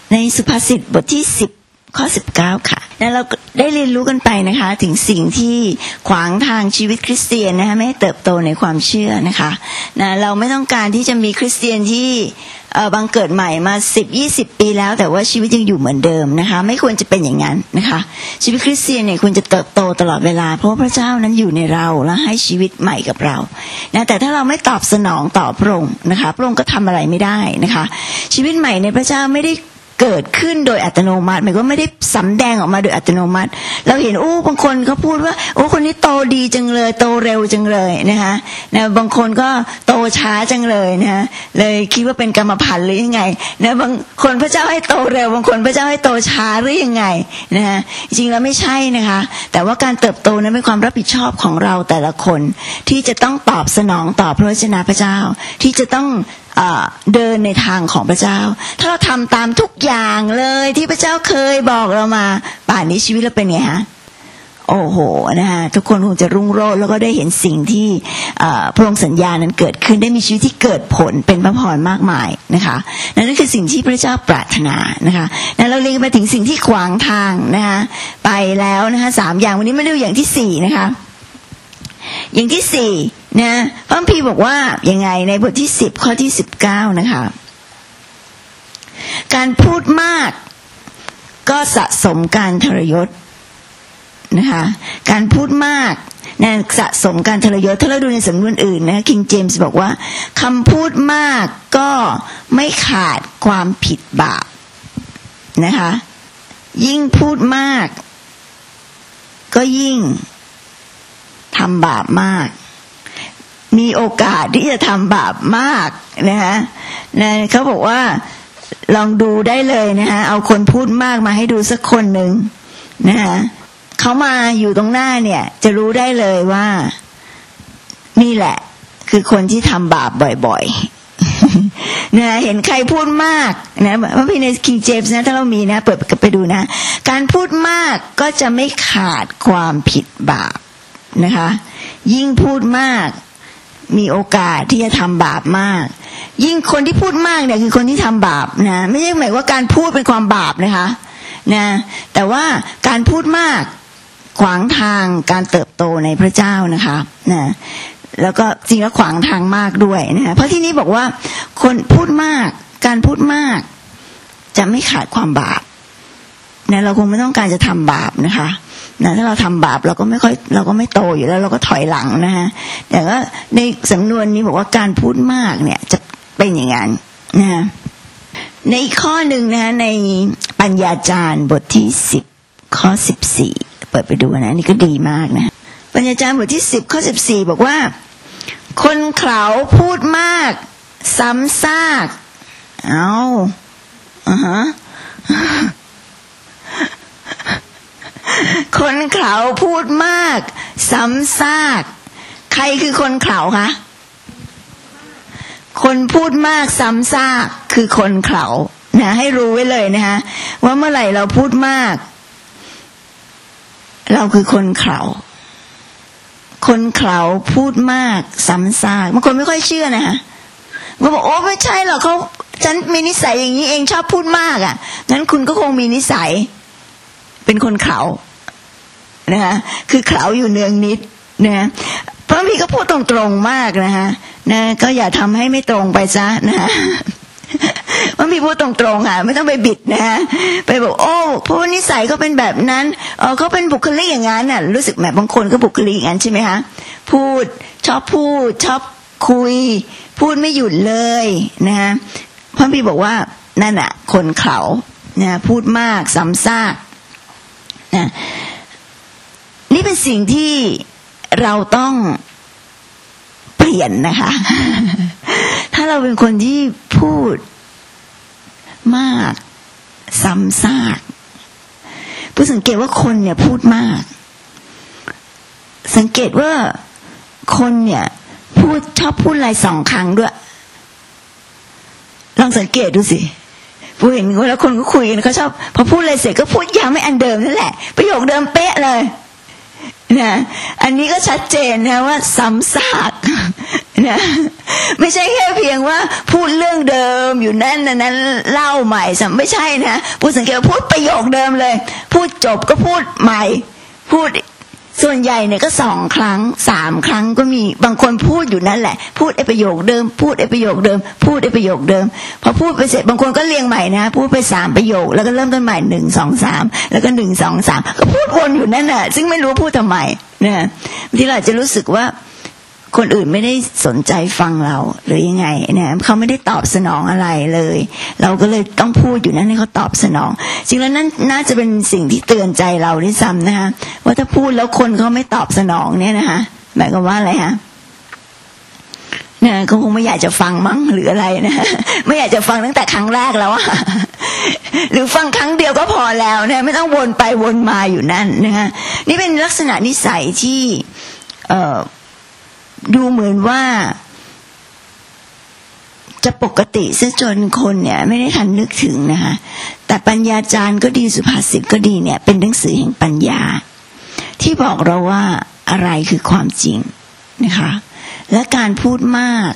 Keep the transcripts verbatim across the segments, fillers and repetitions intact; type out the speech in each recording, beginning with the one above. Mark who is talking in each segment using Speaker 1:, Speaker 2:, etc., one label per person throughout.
Speaker 1: ในสุภาษิตบทที่สิบข้อสิบเก้าค่ะแล้วเราได้เรียนรู้กันไปนะคะถึงสิ่งที่ขวางทางชีวิตคริสเตียนนะคะไม่ให้เติบโตในความเชื่อนะคะนะเราไม่ต้องการที่จะมีคริสเตียนที่เอ่อบังเกิดใหม่มาสิบ ยี่สิบปีแล้วแต่ว่าชีวิตยังอยู่เหมือนเดิมนะคะไม่ควรจะเป็นอย่างนั้นนะคะชีวิตคริสเตียนเนี่ยควรจะเติบโตตลอดเวลาเพราะพระเจ้านั้นอยู่ในเราและให้ชีวิตใหม่กับเรานะแต่ถ้าเราไม่ตอบสนองต่อพระองค์นะคะพระองค์ก็ทำอะไรไม่ได้นะคะชีวิตใหม่ในพระเจ้าไม่ได้เกิดขึ้นโดยอัตโนมัติหมายก็ไม่ได้สำแดงออกมาโดยอัตโนมัติเราเห็นโอ้บางคนเขาพูดว่าโอ้คนนี้โตดีจังเลยโตเร็วจังเลยนะคะนะบางคนก็โตช้าจังเลยนะเลยคิดว่าเป็นกรรมพันธุ์หรือยังไงนะบางคนพระเจ้าให้โตเร็วบางคนพระเจ้าให้โตช้าหรือยังไงนะฮะจริงแล้วไม่ใช่นะคะแต่ว่าการเติบโตนั้นเป็นความรับผิดชอบของเราแต่ละคนที่จะต้องตอบสนองต่อพระวจนะพระเจ้าที่จะต้องเดินในทางของพระเจ้าถ้าเราทำตามทุกอย่างเลยที่พระเจ้าเคยบอกเรามาป่านนี้ชีวิตเราเป็นไงฮะโอ้โหนะคะทุกคนคงจะรุ่งโรจน์แล้วก็ได้เห็นสิ่งที่พระองค์สัญญานั้นเกิดขึ้นได้มีชีวิตที่เกิดผลเป็นพระพรมากมายนะคะนั่นคือสิ่งที่พระเจ้าปรารถนานะคะแล้วเราเรียนมาถึงสิ่งที่ขวางทางนะคะไปแล้วนะคะสามอย่างวันนี้มาดูอย่างที่สี่นะคะอย่างที่สี่นะพระคัมภีร์บอกว่ายังไงในบทที่สิบข้อที่สิบเก้านะคะการพูดมากก็สะสมการทรยศนะคะการพูดมากนะสะสมการทรยศถ้าเราดูในสำนวนอื่นนะ King James บอกว่าคำพูดมากก็ไม่ขาดความผิดบาปนะคะยิ่งพูดมากก็ยิ่งทำบาปมากมีโอกาสที่จะทำบาปมากนะคะนะเขาบอกว่าลองดูได้เลยนะคะเอาคนพูดมากมาให้ดูสักคนหนึ่งนะคะเขามาอยู่ตรงหน้าเนี่ยจะรู้ได้เลยว่านี่แหละคือคนที่ทำบาปบ่อยๆนะเห็นใครพูดมากนะพระพีใน King James นะถ้าเรามีนะเปิดไปดูนะการพูดมากก็จะไม่ขาดความผิดบาปนะคะยิ่งพูดมากมีโอกาสที่จะทำบาปมากยิ่งคนที่พูดมากเนี่ยคือคนที่ทำบาปนะไม่ใช่หมายว่าการพูดเป็นความบาปนะคะนะแต่ว่าการพูดมากขวางทางการเติบโตในพระเจ้านะคะนะแล้วก็จริงแล้วขวางทางมากด้วยนะเพราะที่นี้บอกว่าคนพูดมากการพูดมากจะไม่ขาดความบาปนะเราคงไม่ต้องการจะทำบาปนะคะนะถ้าเราทำบาปเราก็ไม่ค่อยเราก็ไม่โตอยู่แล้วเราก็ถอยหลังนะฮะแต่ก็ในสำนวนนี้บอกว่าการพูดมากเนี่ยจะเป็นอย่างนั้นนะฮะในอีกข้อหนึ่งนะในปัญญาจารย์บทที่สิบข้อสิบสี่เปิดไปดูนะนี่ก็ดีมากนะปัญญาจารย์บทที่สิบข้อสิบสี่บอกว่าคนเขลาพูดมากซ้ำซากเอาอ่าฮะคนเขลาพูดมากซ้ำซากใครคือคนเขลาคะคนพูดมากซ้ำซากคือคนเขลานะให้รู้ไว้เลยนะคะว่าเมื่อไหร่เราพูดมากเราคือคนเขลาคนเขลาพูดมากซ้ำซากบางคนไม่ค่อยเชื่อนะคะก็บอกโอ้ไม่ใช่หรอกเขาฉันมีนิสัยอย่างนี้เองชอบพูดมากอ่ะงั้นคุณก็คงมีนิสัยเป็นคนเขลานะคะคือเขลาอยู่เนืองนิดนะพระพี่ก็พูดตรงๆมากนะคะนะก็อย่าทำให้ไม่ตรงไปซะนะคะพระพี่พูดตรงๆค่ะไม่ต้องไปบิดนะไปบอกโอ้เพราะว่านิสัยเขาเป็นแบบนั้นเออเขาเป็นบุคลิกอย่างนั้นน่ะรู้สึกแบบบางคนก็บุคลิกอย่างนั้นใช่ไหมคะพูดชอบพูดชอบคุยพูดไม่หยุดเลยนะคะพระพี่บอกว่านั่นน่ะคนเขลานะพูดมากซ้ำซากนะนี่เป็นสิ่งที่เราต้องเปลี่ยนนะคะถ้าเราเป็นคนที่พูดมากซ้ำซากผู้สังเกตว่าคนเนี่ยพูดมากสังเกตว่าคนเนี่ยพูดชอบพูดอะไรสองครั้งด้วยลองสังเกตดูสิผู้เห็นแล้วคนก็คุยกันเขาชอบพอพูดอะไรเสร็จก็พูดย้ำไม่อันเดิมนั่นแหละประโยคเดิมเป๊ะเลยนะอันนี้ก็ชัดเจนนะว่าซ้ำซากนะไม่ใช่แค่เพียงว่าพูดเรื่องเดิมอยู่นั่นนั้นเล่าใหม่ซ้ำไม่ใช่นะพูดสังเกตพูดประโยคเดิมเลยพูดจบก็พูดใหม่พูดส่วนใหญ่เนี่ยก็สองครั้งสามครั้งก็มีบางคนพูดอยู่นั่นแหละพูดไอ้ประโยคเดิมพูดไอ้ประโยคเดิมพูดไอ้ประโยคเดิมพอพูดไปเสร็จบางคนก็เรียงใหม่นะพูดไปสามประโยคแล้วก็เริ่มต้นใหม่หนึ่งสองสามแล้วก็หนึ่งสองสามก็พูดวนอยู่นั่นน่ะซึ่งไม่รู้พูดทำไมนะบางทีเราอาจจะรู้สึกว่าคนอื่นไม่ได้สนใจฟังเราหรือยังไงนะเขาไม่ได้ตอบสนองอะไรเลยเราก็เลยต้องพูดอยู่นั่นให้เขาตอบสนองจริงแล้วนั่นน่าจะเป็นสิ่งที่เตือนใจเราด้วยซ้ำนะคะว่าถ้าพูดแล้วคนเขาไม่ตอบสนองเนี่ยนะคะหมายความว่าอะไรฮะเนี่ยเขาคงไม่อยากจะฟังมั้งหรืออะไรนะไม่อยากจะฟังตั้งแต่ครั้งแรกแล้วอะหรือฟังครั้งเดียวก็พอแล้วนะไม่ต้องวนไปวนมาอยู่นั่นนะคะนี่เป็นลักษณะนิสัยที่เอ่อดูเหมือนว่าจะปกติซะจนคนเนี่ยไม่ได้ทันนึกถึงนะคะแต่ปัญญาจารย์ก็ดีสุภาษิตก็ดีเนี่ยเป็นหนังสือแห่งปัญญาที่บอกเราว่าอะไรคือความจริงนะคะและการพูดมาก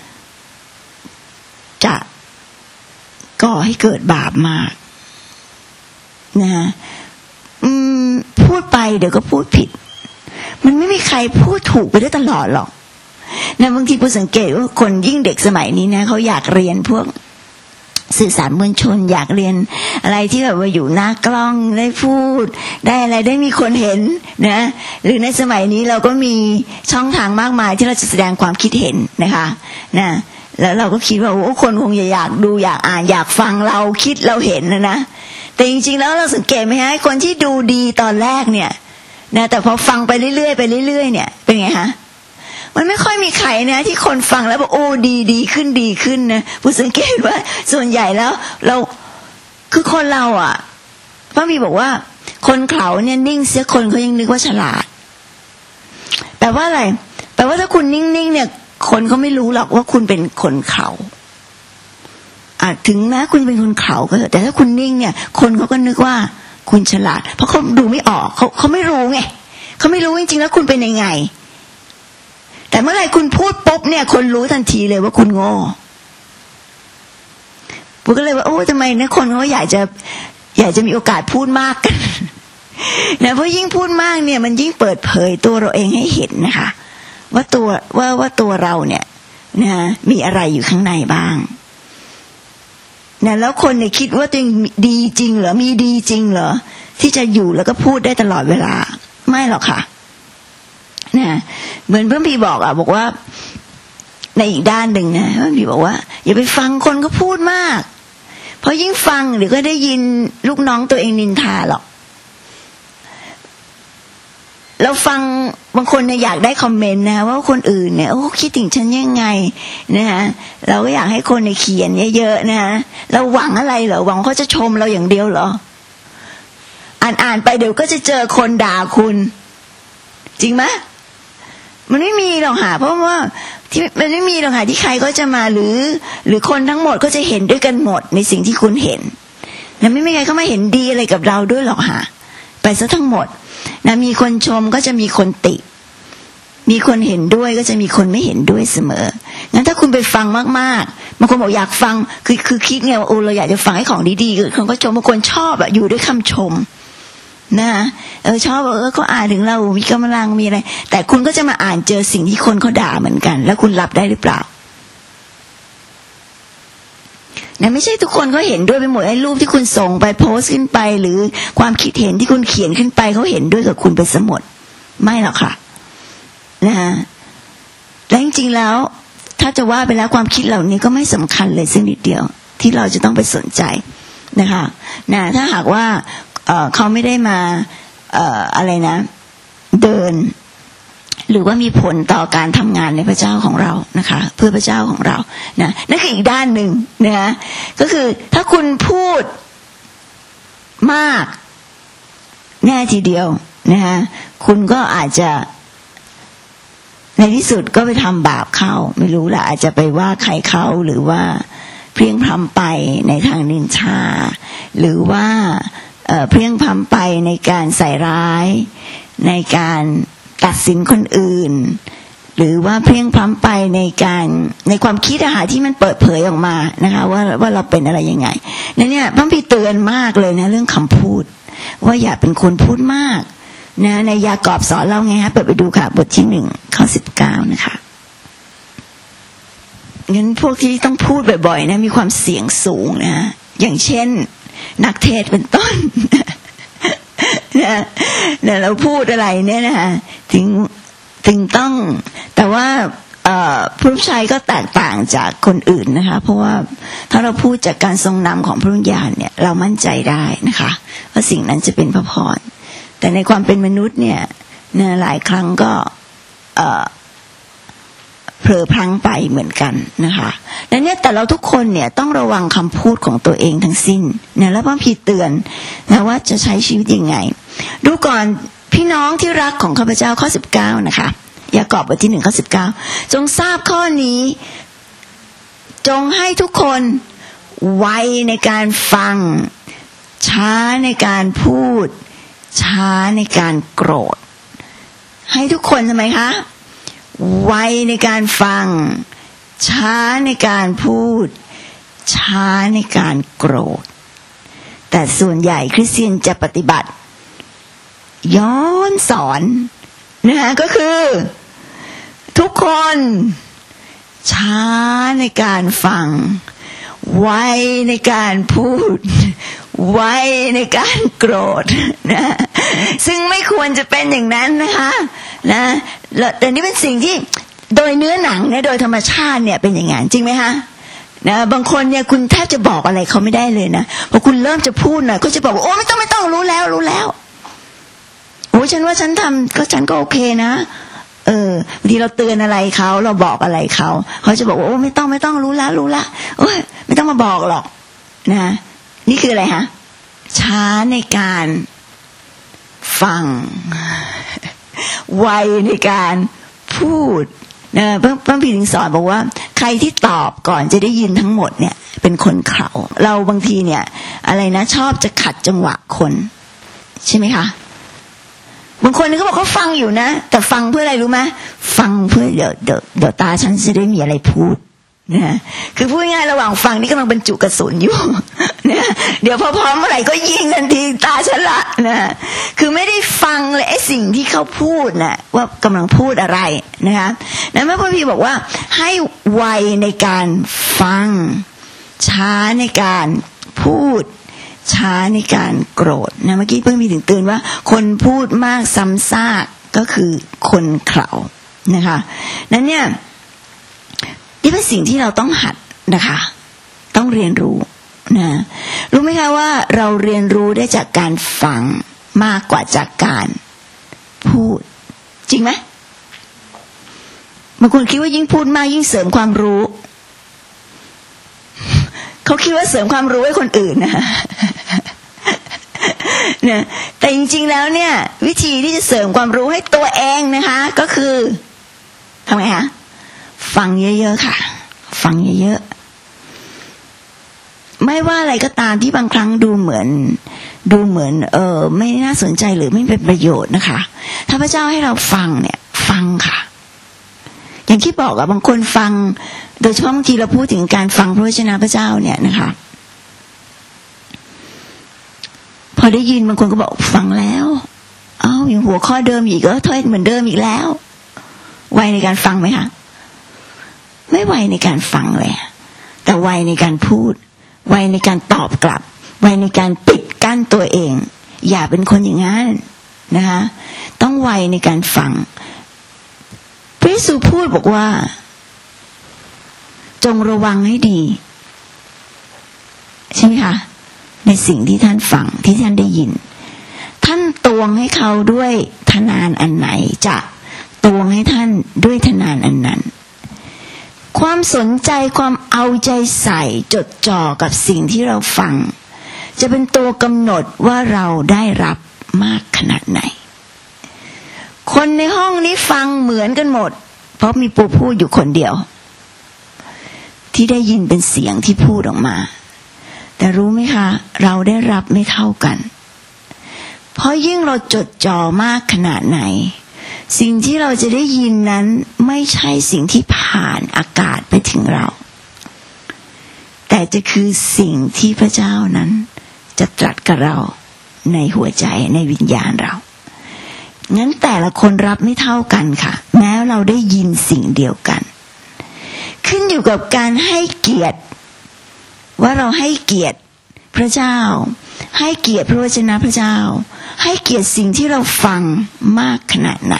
Speaker 1: จะก่อให้เกิดบาปมากนะอืมพูดไปเดี๋ยวก็พูดผิดมันไม่มีใครพูดถูกไปได้ตลอดหรอกนะบางทีผู้สังเกตว่าคนยิ่งเด็กสมัยนี้นะเขาอยากเรียนพวกสื่อสารมวลชนอยากเรียนอะไรที่แบบว่าอยู่หน้ากล้องได้พูดได้อะไรได้มีคนเห็นนะหรือในสมัยนี้เราก็มีช่องทางมากมายที่เราจะแสดงความคิดเห็นนะคะนะแล้วเราก็คิดว่าโอ้คนคงอยากดูอยากอ่านอยากฟังเราคิดเราเห็นนะนะแต่จริงๆแล้วเราสังเกตไหมฮะคนที่ดูดีตอนแรกเนี่ยนะแต่พอฟังไปเรื่อยๆไปเรื่อยๆเนี่ยเป็นไงฮะมันไม่ค่อยมีใครนะที่คนฟังแล้วบอกโอ้ดีดีขึ้นดีขึ้นนะผู้สังเกตว่าส่วนใหญ่แล้วเราคือคนเราอ่ะพระมีบอกว่าคนเขาเนี่ยนิ่งเสียคนเขายังนึกว่าฉลาดแปลว่าอะไรแปลว่าถ้าคุณนิ่งๆเนี่ยคนเขาไม่รู้หรอกว่าคุณเป็นคนเขาอ่ะถึงแม้คุณเป็นคนเขาก็เถอะแต่ถ้าคุณนิ่งเนี่ยคนเขาก็นึกว่าคุณฉลาดเพราะเขาดูไม่ออกเขาเขาไม่รู้ไงเขาไม่รู้จริงๆแล้วคุณเป็นยังไงแต่เมื่อไหร่คุณพูดปุ๊บเนี่ยคนรู้ทันทีเลยว่าคุณโง่ผมก็เลยว่าโอ้ทำไมเนี่ยคนเขาอยากจะอยากจะมีโอกาสพูดมากกันนะเพราะยิ่งพูดมากเนี่ยมันยิ่งเปิดเผยตัวเราเองให้เห็นนะคะว่าตัวว่าว่าตัวเราเนี่ยนะมีอะไรอยู่ข้างในบ้างนะแล้วคนเนี่ยคิดว่าตัวเองดีจริงเหรอมีดีจริงเหรอที่จะอยู่แล้วก็พูดได้ตลอดเวลาไม่หรอกค่ะนะเหมือนเพื่อนพี่บอกอ่ะบอกว่าในอีกด้านหนึ่งนะเพื่อนพี่บอกว่าอย่าไปฟังคนก็พูดมากเพราะยิ่งฟังเดี๋ยวก็ได้ยินลูกน้องตัวเองนินทาหรอกเราฟังบางคนเนี่ยอยากได้คอมเมนต์นะว่าคนอื่นเนี่ยโอ้คิดถึงฉันยังไงนะฮะเราก็อยากให้คนในเขียนเยอะๆนะฮะเราหวังอะไรเหรอหวังเขาจะชมเราอย่างเดียวเหรออ่านๆไปเดี๋ยวก็จะเจอคนด่าคุณจริงไหมมันไม่มีหรอกค่ะเพราะว่าที่มันไม่มีหรอกค่ะที่ใครก็จะมาหรือหรือคนทั้งหมดก็จะเห็นด้วยกันหมดในสิ่งที่คุณเห็นนะไม่มีใครเขามาเห็นดีอะไรกับเราด้วยหรอกค่ะไปซะทั้งหมดนะมีคนชมก็จะมีคนติมีคนเห็นด้วยก็จะมีคนไม่เห็นด้วยเสมองั้นถ้าคุณไปฟังมากๆบางคนบอกอยากฟังคือคือคิดไงว่าโอ้เราอยากจะฟังให้ของดีๆคนก็ชมบางคนชอบอะอยู่ด้วยคำชมนะเออชอบเออเขาอ่านถึงเรามีกำลังมีอะไรแต่คุณก็จะมาอ่านเจอสิ่งที่คนเขาด่าเหมือนกันแล้วคุณรับได้หรือเปล่านะไม่ใช่ทุกคนเขาเห็นด้วยไปหมดไอ้รูปที่คุณส่งไปโพสต์ขึ้นไปหรือความคิดเห็นที่คุณเขียนขึ้นไปเขาเห็นด้วยกับคุณไปสมดไม่หรอกค่ะนะฮะและจริงๆแล้วถ้าจะว่าไปแล้วความคิดเหล่านี้ก็ไม่สำคัญเลยสักนิดเดียวที่เราจะต้องไปสนใจนะคะนะถ้าหากว่าเอ่อเขาไม่ได้มาเอ่ออะไรนะเดินหรือว่ามีผลต่อการทำงานในพระเจ้าของเรานะคะเพื่อพระเจ้าของเรานะนั่นคืออีกด้านหนึ่งนะก็คือถ้าคุณพูดมากแน่ทีเดียวนะคะคุณก็อาจจะในที่สุดก็ไปทำบาปเข้าไม่รู้ละอาจจะไปว่าใครเขาหรือว่าเพลียงพล้ำไปในทางนินทาหรือว่าเอ่อเพลียงพล้ำไปในการใส่ร้ายในการตัดสินคนอื่นหรือว่าเพลียงพล้ำไปในการในความคิดอาหารที่มันเปิดเผยออกมานะคะว่าว่าเราเป็นอะไรยังไงนั่นเนี่ยพระพี่เตือนมากเลยนะเรื่องคำพูดว่าอย่าเป็นคนพูดมากนะในยากอบสอนเราไงฮะเปิดไปดูค่ะบทที่หนึ่งข้อสิบเก้านะคะงั้นพวกที่ต้องพูดบ่อยๆนะมีความเสี่ยงสูงนะอย่างเช่นนักเทศเป็นต้นนะเนี่ยเราพูดอะไรเนี่ยนะคะถึงถึงต้องแต่ว่าผู้รับใช้ก็แตกต่างจากคนอื่นนะคะเพราะว่าถ้าเราพูดจากการทรงนำของพระวิญญาณเนี่ยเรามั่นใจได้นะคะว่าสิ่งนั้นจะเป็นพระพรแต่ในความเป็นมนุษย์เนี่ยหลายครั้งก็เผลอพลั้งไปเหมือนกันนะคะดังนั้นแต่เราทุกคนเนี่ยต้องระวังคำพูดของตัวเองทั้งสิ้นนะแล้วพระพีเตือนนะว่าจะใช้ชีวิตยังไงดูก่อนพี่น้องที่รักของข้าพเจ้าข้อสิบเก้านะคะยากอบบทที่หนึ่งข้อสิบเก้าจงทราบข้อนี้จงให้ทุกคนไวในการฟังช้าในการพูดช้าในการโกรธให้ทุกคนทำไมคะไวในการฟังช้าในการพูดช้าในการโกรธแต่ส่วนใหญ่คริสเตียนจะปฏิบัติย้อนสอนนะคะก็คือทุกคนช้าในการฟังไวในการพูดไวในการโกรธนะซึ่งไม่ควรจะเป็นอย่างนั้นนะคะนะแต่นี่เป็นสิ่งที่โดยเนื้อหนังเนี่ยโดยธรรมชาติเนี่ยเป็นอย่างนั้นจริงไหมคะนะบางคนเนี่ยคุณแทบจะบอกอะไรเขาไม่ได้เลยนะพอคุณเริ่มจะพูดหน่อยก็จะบอกว่าโอ้ไม่ต้องไม่ต้องรู้แล้วรู้แล้วโอ้ฉันว่าฉันทำก็ฉันก็โอเคนะเออบางทีเราเตือนอะไรเขาเราบอกอะไรเขาเขาจะบอกว่าโอ้ไม่ต้องไม่ต้องรู้แล้วรู้ละโอ้ยไม่ต้องมาบอกหรอกนะนี่คืออะไรฮะช้าในการฟังไวในการพูดนะพระพระพีถึงสอนบอกว่าใครที่ตอบก่อนจะได้ยินทั้งหมดเนี่ยเป็นคนเขลาเราบางทีเนี่ยอะไรนะชอบจะขัดจังหวะคนใช่ไหมคะบางคนนี่เขาบอกเขาฟังอยู่นะแต่ฟังเพื่ออะไรรู้ไหมฟังเพื่อเดี๋ยวเดี๋ยวเดี๋ยวตาฉันจะได้มีอะไรพูดนะคือพูดง่ายระหว่างฟังนี่กำลังบรรจุกระสุนอยู่นะเดี๋ยวพอพร้อมเมื่อไหร่ก็ยิงทันทีตาฉันละนะคือไม่ได้ฟังเลยไอ้สิ่งที่เขาพูดนะว่ากำลังพูดอะไรนะคะนั้นพระพีบอกว่าให้ไวในการฟังช้าในการพูดช้าในการโกรธนะเมื่อกี้เพิ่งมีถึงเตือนว่าคนพูดมากซ้ำซากก็คือคนเขลานะคะนั้นเนี่ยนี่เป็นสิ่งที่เราต้องหัดนะคะต้องเรียนรู้นะรู้ไหมคะว่าเราเรียนรู้ได้จากการฟังมากกว่าจากการพูดจริงไหมบางคนคิดว่ายิ่งพูดมากยิ่งเสริมความรู้เขาคิดว่าเสริมความรู้ให้คนอื่นนะเนี่ยแต่จริงๆแล้วเนี่ยวิธีที่จะเสริมความรู้ให้ตัวเองนะคะก็คือทำไงคะฟังเยอะๆค่ะฟังเยอะๆไม่ว่าอะไรก็ตามที่บางครั้งดูเหมือนดูเหมือนเออไม่น่าสนใจหรือไม่เป็นประโยชน์นะคะถ้าพระเจ้าให้เราฟังเนี่ยฟังค่ะอย่างที่บอกอะบางคนฟังโดยเฉพาะบางทีเราพูดถึงการฟังพระวจนะพระเจ้าเนี่ยนะคะพอได้ยินบางคนก็บอกฟังแล้วเอ้าอย่างหัวข้อเดิมอีกก็เทศเหมือนเดิมอีกแล้วไวในการฟังไหมคะไม่ไวในการฟังเลยแต่ไวในการพูดไวในการตอบกลับไวในการปิดกั้นตัวเองอย่าเป็นคนอย่างนั้นนะคะต้องไวในการฟังพระเยซูพูดบอกว่าจงระวังให้ดีใช่ไหมคะในสิ่งที่ท่านฟังที่ท่านได้ยินท่านตวงให้เขาด้วยทนานอันไหนจะตวงให้ท่านด้วยทนานอันนั้นความสนใจความเอาใจใส่จดจ่อกับสิ่งที่เราฟังจะเป็นตัวกำหนดว่าเราได้รับมากขนาดไหนคนในห้องนี้ฟังเหมือนกันหมดเพราะมีปู่พูดอยู่คนเดียวที่ได้ยินเป็นเสียงที่พูดออกมาแต่รู้ไหมคะเราได้รับไม่เท่ากันเพราะยิ่งเราจดจ่อมากขนาดไหนสิ่งที่เราจะได้ยินนั้นไม่ใช่สิ่งที่ผ่านอากาศไปถึงเราแต่จะคือสิ่งที่พระเจ้านั้นจะตรัสกับเราในหัวใจในวิญญาณเรางั้นแต่ละคนรับไม่เท่ากันค่ะแม้เราได้ยินสิ่งเดียวกันขึ้นอยู่กับการให้เกียรติว่าเราให้เกียรติพระเจ้าให้เกียรติพระวจนะพระเจ้าให้เกียรติสิ่งที่เราฟังมากขนาดไหน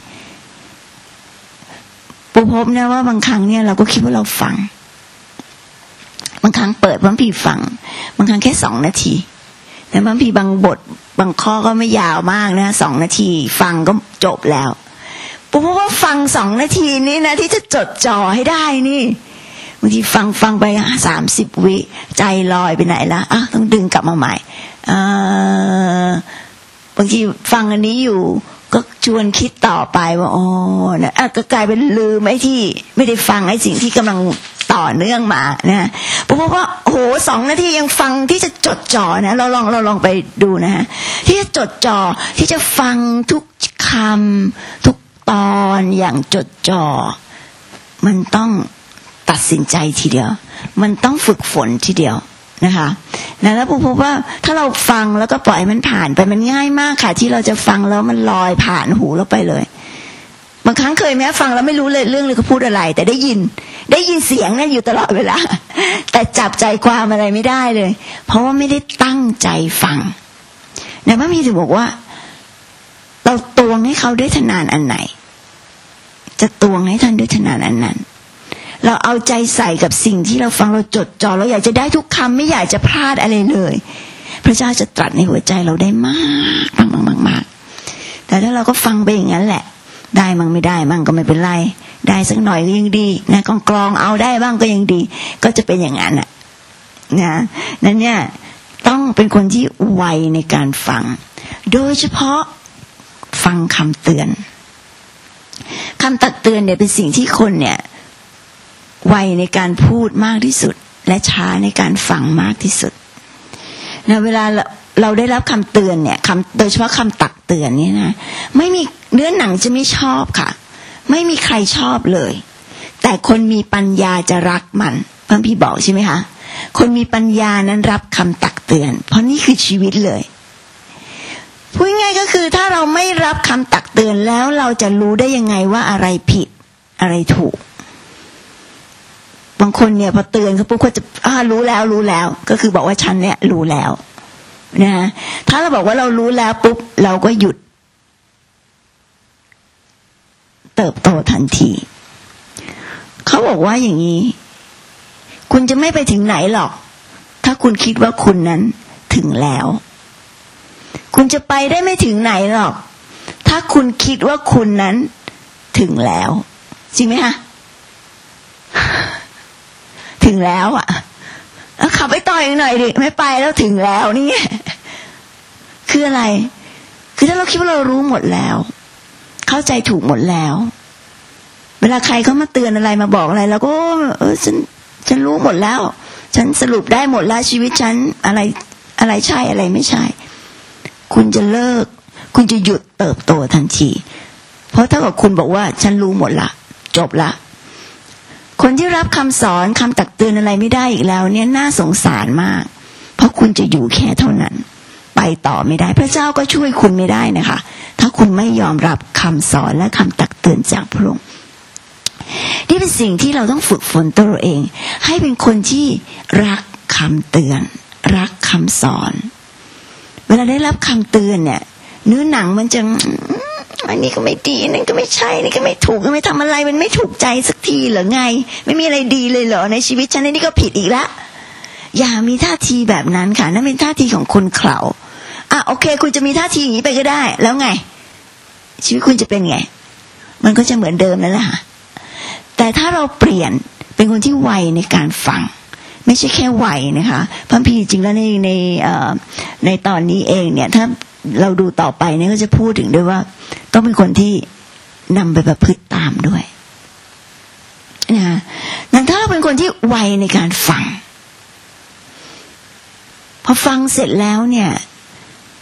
Speaker 1: ปูพบนะว่าบางครั้งเนี่ยเราก็คิดว่าเราฟังบางครั้งเปิดบางทีฟังบางครั้งแค่สองนาทีแต่บางทีบางบทบางข้อก็ไม่ยาวมากนะสองนาทีฟังก็จบแล้วปูพบว่าฟังสองนาทีนี้นะที่จะจดจ่อให้ได้นี่บางทีฟังฟังไปสามสิบวิใจลอยไปไหนละอ่ะต้องดึงกลับมาใหม่อ่าบางทีฟังอันนี้อยู่ก็ชวนคิดต่อไปว่าอ๋อนะอ่ะก็กลายเป็นลืมไอ้ที่ไม่ได้ฟังไอ้สิ่งที่กำลังต่อเนื่องมานะเพราะว่าโอ้โหสองนาทียังฟังที่จะจดจ่อนะเราลองเราลองไปดูนะฮะที่จะจดจ่อที่จะฟังทุกคำทุกตอนอย่างจดจ่อมันต้องตัดสินใจทีเดียวมันต้องฝึกฝนทีเดียวนะคะนะแล้วพบว่าถ้าเราฟังแล้วก็ปล่อยมันผ่านไปมันง่ายมากค่ะที่เราจะฟังแล้วมันลอยผ่านหูเราไปเลยบางครั้งเคยไหมฟังแล้วไม่รู้เลยเรื่องเลยเขาพูดอะไรแต่ได้ยินได้ยินเสียงนั่นอยู่ตลอดเวลาแต่จับใจความอะไรไม่ได้เลยเพราะว่าไม่ได้ตั้งใจฟังนะพระมีถึงบอกว่าเราตวงให้เขาด้วยทนานอันไหนจะตวงให้ท่านด้วยทนานอันนั้นเราเอาใจใส่กับสิ่งที่เราฟังเราจดจ่อเราอยากจะได้ทุกคำไม่อยากจะพลาดอะไรเลยพระเจ้าจะตรัสในหัวใจเราได้มากมากมากมากแต่ถ้าเราก็ฟังไปอย่างนั้นแหละได้มั่งไม่ได้มั่งก็ไม่เป็นไรได้สักหน่อยก็ยังดีนะกองกรองเอาได้บ้างก็ยังดีก็จะเป็นอย่างนั้นน่ะนะนั้นเนี่ยต้องเป็นคนที่ไวในการฟังโดยเฉพาะฟังคำเตือนคำตักเตือนเนี่ยเป็นสิ่งที่คนเนี่ยไวในการพูดมากที่สุดและช้าในการฟังมากที่สุดนะเวลาเราได้รับคำเตือนเนี่ยคำโดยเฉพาะคำตักเตือนนี่นะไม่มีเนื้อหนังจะไม่ชอบค่ะไม่มีใครชอบเลยแต่คนมีปัญญาจะรักมันพระพี่บอกใช่ไหมคะคนมีปัญญานั้นรับคำตักเตือนเพราะนี่คือชีวิตเลยพูดง่ายก็คือถ้าเราไม่รับคำตักเตือนแล้วเราจะรู้ได้ยังไงว่าอะไรผิดอะไรถูกบางคนเนี่ยพอเตือนเขาปุ๊บก็จะอ่ารู้แล้วรู้แล้วก็คือบอกว่าฉันเนี่ยรู้แล้วนะถ้าเราบอกว่าเรารู้แล้วปุ๊บเราก็หยุดเติบโตทันทีเขาบอกว่าอย่างนี้คุณจะไม่ไปถึงไหนหรอกถ้าคุณคิดว่าคุณนั้นถึงแล้วคุณจะไปได้ไม่ถึงไหนหรอกถ้าคุณคิดว่าคุณนั้นถึงแล้วจริงไหมคะถึงแล้วอ่ะแล้วขับไปต่ออีกหน่อยดิไม่ไปแล้วถึงแล้วนี่คืออะไรคือถ้าเราคิดว่าเรารู้หมดแล้วเข้าใจถูกหมดแล้วเวลาใครเขามาเตือนอะไรมาบอกอะไรเราก็เออฉันฉันรู้หมดแล้วฉันสรุปได้หมดแล้วชีวิตฉันอะไรอะไรใช่อะไรไม่ใช่คุณจะเลิกคุณจะหยุดเติบโตทันทีเพราะถ้าเกิดคุณบอกว่าฉันรู้หมดละจบละคนที่รับคำสอนคำตักเตือนอะไรไม่ได้อีกแล้วเนี่ยน่าสงสารมากเพราะคุณจะอยู่แค่เท่านั้นไปต่อไม่ได้พระเจ้าก็ช่วยคุณไม่ได้นะคะถ้าคุณไม่ยอมรับคำสอนและคำตักเตือนจากพระองค์นี่เป็นสิ่งที่เราต้องฝึกฝนตัวเราเองให้เป็นคนที่รักคำเตือนรักคำสอนเวลาได้รับคำเตือนเนี่ยเนื้อหนังมันจะอันนี้ก็ไม่ดีนั่นก็ไม่ใช่นี่ก็ไม่ถูกก็ไม่ทำอะไรมันไม่ถูกใจสักทีเหรอไงไม่มีอะไรดีเลยเหรอในชีวิตฉันนี่ก็ผิดอีกแล้วอย่ามีท่าทีแบบนั้นค่ะนั่นเป็นท่าทีของคนเขลาอ่ะโอเคคุณจะมีท่าทีอย่างนี้ไปก็ได้แล้วไงชีวิตคุณจะเป็นไงมันก็จะเหมือนเดิมนั่นแหละแต่ถ้าเราเปลี่ยนเป็นคนที่ไวในการฟังไม่ใช่แค่ไวนะคะพระพีจริงแล้วในในเอ่อในตอนนี้เองเนี่ยถ้าเราดูต่อไปเนี่ยก็จะพูดถึงด้วยว่าต้องเป็นคนที่นำไปประพฤติตามด้วยนะนั้นถ้าเราเป็นคนที่ไวในการฟังพอฟังเสร็จแล้วเนี่ย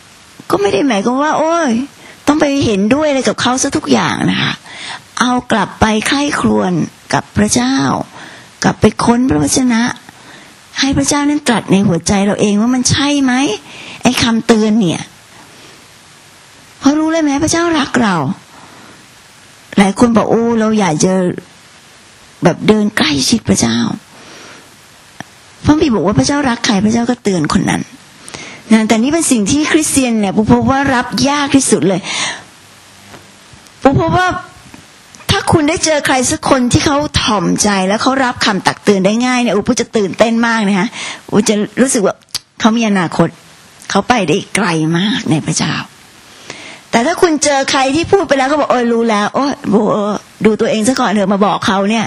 Speaker 1: ก็ไม่ได้หมายความว่าโอ้ยต้องไปเห็นด้วยอะไรกับเขาซะทุกอย่างนะคะเอากลับไปใคร่ครวญกับพระเจ้ากลับไปค้นพระวจนะให้พระเจ้านั้นตรัสในหัวใจเราเองว่ามันใช่ไหมไอ้คำเตือนเนี่ยเพราะรู้เลยไหมพระเจ้ารักเราหลายคนบอกโอ้เราอยากจะแบบเดินใกล้ชิดพระเจ้าพระบิดาบอกว่าพระเจ้ารักใครพระเจ้าก็เตือนคนนั้นนะแต่นี่เป็นสิ่งที่คริสเตียนเนี่ยผมพบว่ารับยากที่สุดเลยผมพบว่าถ้าคุณได้เจอใครสักคนที่เขาถ่อมใจแล้วเขารับคำตักเตือนได้ง่ายเนี่ยอุปจะตื่นเต้นมากนะคะอุปจะรู้สึกว่าเขามีอนาคตเขาไปได้ไกลมากในพระเจ้าแต่ถ้าคุณเจอใครที่พูดไปแล้วก็บอกโอ้ยรู้แล้วโอ้ยโบดูตัวเองซะก่อนเถอะมาบอกเขาเนี่ย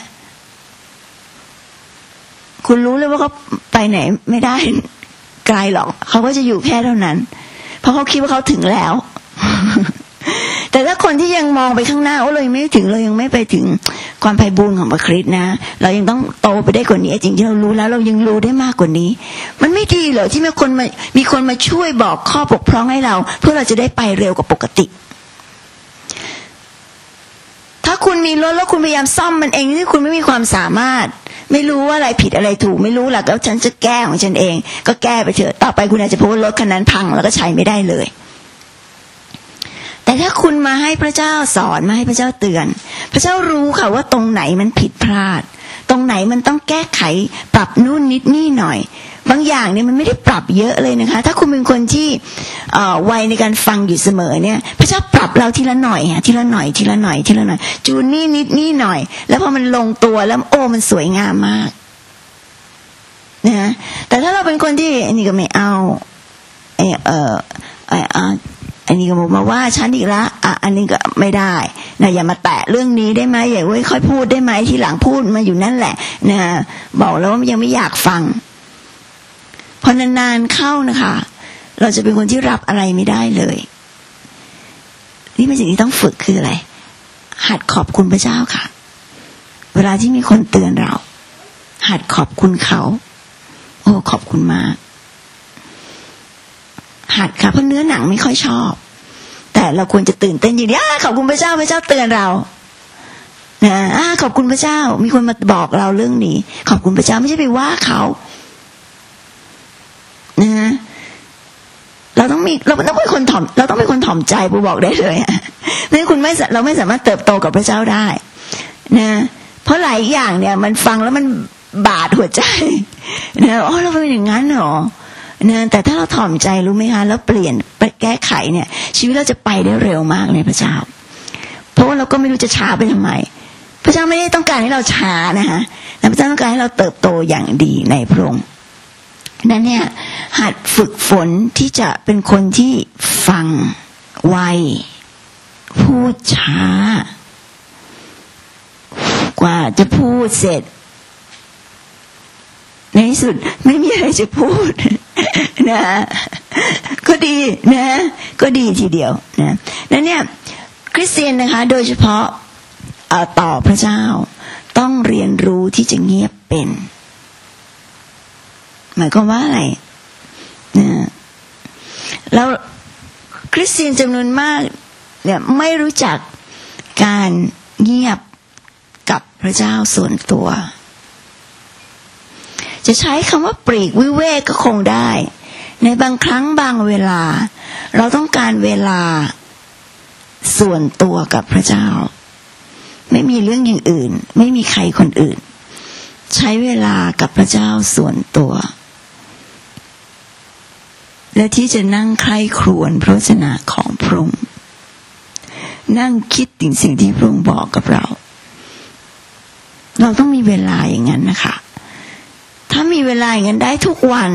Speaker 1: คุณรู้เลยว่าเขาไปไหนไม่ได้ไกลหรอกเขาก็จะอยู่แค่เท่านั้นเพราะเขาคิดว่าเขาถึงแล้ว แต่ถ้าคนที่ยังมองไปข้างหน้าโอ้เรายังไม่ถึงเรายังไม่ไปถึงความไพบูลย์ของพระคริสต์นะเรายังต้องโตไปได้กว่านี้จริงที่เรารู้แล้วเรายังรู้ได้มากกว่านี้มันไม่ดีเหรอที่มีคนมามีคนมาช่วยบอกข้อบกพร่องให้เราเพื่อเราจะได้ไปเร็วกว่าปกติถ้าคุณมีรถแล้วคุณพยายามซ่อมมันเองที่คุณไม่มีความสามารถไม่รู้ว่าอะไรผิดอะไรถูกไม่รู้หลักแล้วฉันจะแก้ของฉันเองก็แก้ไปเถอะต่อไปคุณอาจจะพบว่ารถคันนั้นพังแล้วก็ใช้ไม่ได้เลยแต่ถ้าคุณมาให้พระเจ้าสอนมาให้พระเจ้าเตือนพระเจ้ารู้ค่ะว่าตรงไหนมันผิดพลาดตรงไหนมันต้องแก้ไขปรับนู่นนิดนี่หน่อยบางอย่างเนี่ยมันไม่ได้ปรับเยอะเลยนะคะถ้าคุณเป็นคนที่เอ่อไวในการฟังอยู่เสมอเนี่ยพระเจ้าปรับเราทีละหน่อยฮะทีละหน่อยทีละหน่อยทีละหน่อยจูนนี่นิดนี่หน่อยแล้วพอมันลงตัวแล้วโอ้มันสวยงามมากนะแต่ถ้าเราเป็นคนที่อันนี้ก็ไม่เอาเออเออเอออันนี้ก็บอกมาว่าฉันอีกละอ่ะอันนี้ก็ไม่ได้นะอย่ามาแตะเรื่องนี้ได้ไหมอย่าไว้ค่อยพูดได้ไหมทีหลังพูดมาอยู่นั่นแหละนะบอกแล้วว่ายังไม่อยากฟังพอนานๆเข้านะคะเราจะเป็นคนที่รับอะไรไม่ได้เลยนี่เป็นสิ่งที่ต้องฝึกคืออะไรหัดขอบคุณพระเจ้าค่ะเวลาที่มีคนเตือนเราหัดขอบคุณเขาโอ้ขอบคุณมากหัดค่ะเพราะเนื้อหนังไม่ค่อยชอบแต่เราควรจะตื่นเต้นอย่างนี้ขอบคุณพระเจ้าพระเจ้าเตือนเรานะขอบคุณพระเจ้ามีคนมาบอกเราเรื่องนี้ขอบคุณพระเจ้าไม่ใช่ไปว่าเขานะเราต้องมีเราต้องเป็นคนถ่อมเราต้องเป็นคนถ่อมใจปูบอกได้เลยไม่งั้นคุณไม่เราไม่สามารถเติบโตกับพระเจ้าได้นะเพราะหลายอย่างเนี่ยมันฟังแล้วมันบาดหัวใจนะอ๋อเราเป็นอย่างนั้นเหรอนะแต่ถ้าเราถ่อมใจรู้ไหมคะแล้วเปลี่ยนไปแก้ไขเนี่ยชีวิตเราจะไปได้เร็วมากเลยพระเจ้าเพราะว่าเราก็ไม่รู้จะช้าไปทำไมพระเจ้าไม่ได้ต้องการให้เราช้านะคะแต่พระเจ้าต้องการให้เราเติบโตอย่างดีในพระองค์นั่นเนี่ยหัดฝึกฝนที่จะเป็นคนที่ฟังไวพูดช้ากว่าจะพูดเสร็จในที่สุดไม่มีอะไรจะพูดนะก็ดีนะก็ดีทีเดียวนะนั่นเนี่ยคริสเตียนนะคะโดยเฉพาะต่อพระเจ้าต้องเรียนรู้ที่จะเงียบเป็นหมายความว่าอะไรนะแล้วคริสเตียนจำนวนมากเนี่ยไม่รู้จักการเงียบกับพระเจ้าส่วนตัวจะใช้คำว่าปลีกวิเวกก็คงได้ในบางครั้งบางเวลาเราต้องการเวลาส่วนตัวกับพระเจ้าไม่มีเรื่องอย่างอื่นไม่มีใครคนอื่นใช้เวลากับพระเจ้าส่วนตัวและที่จะนั่งใคร่ครวญพระวจนะของพระองค์นั่งคิดถึงสิ่งที่พระองค์บอกกับเราเราต้องมีเวลาอย่างนั้นนะคะถ้ามีเวลาอย่างนั้นได้ทุกวัน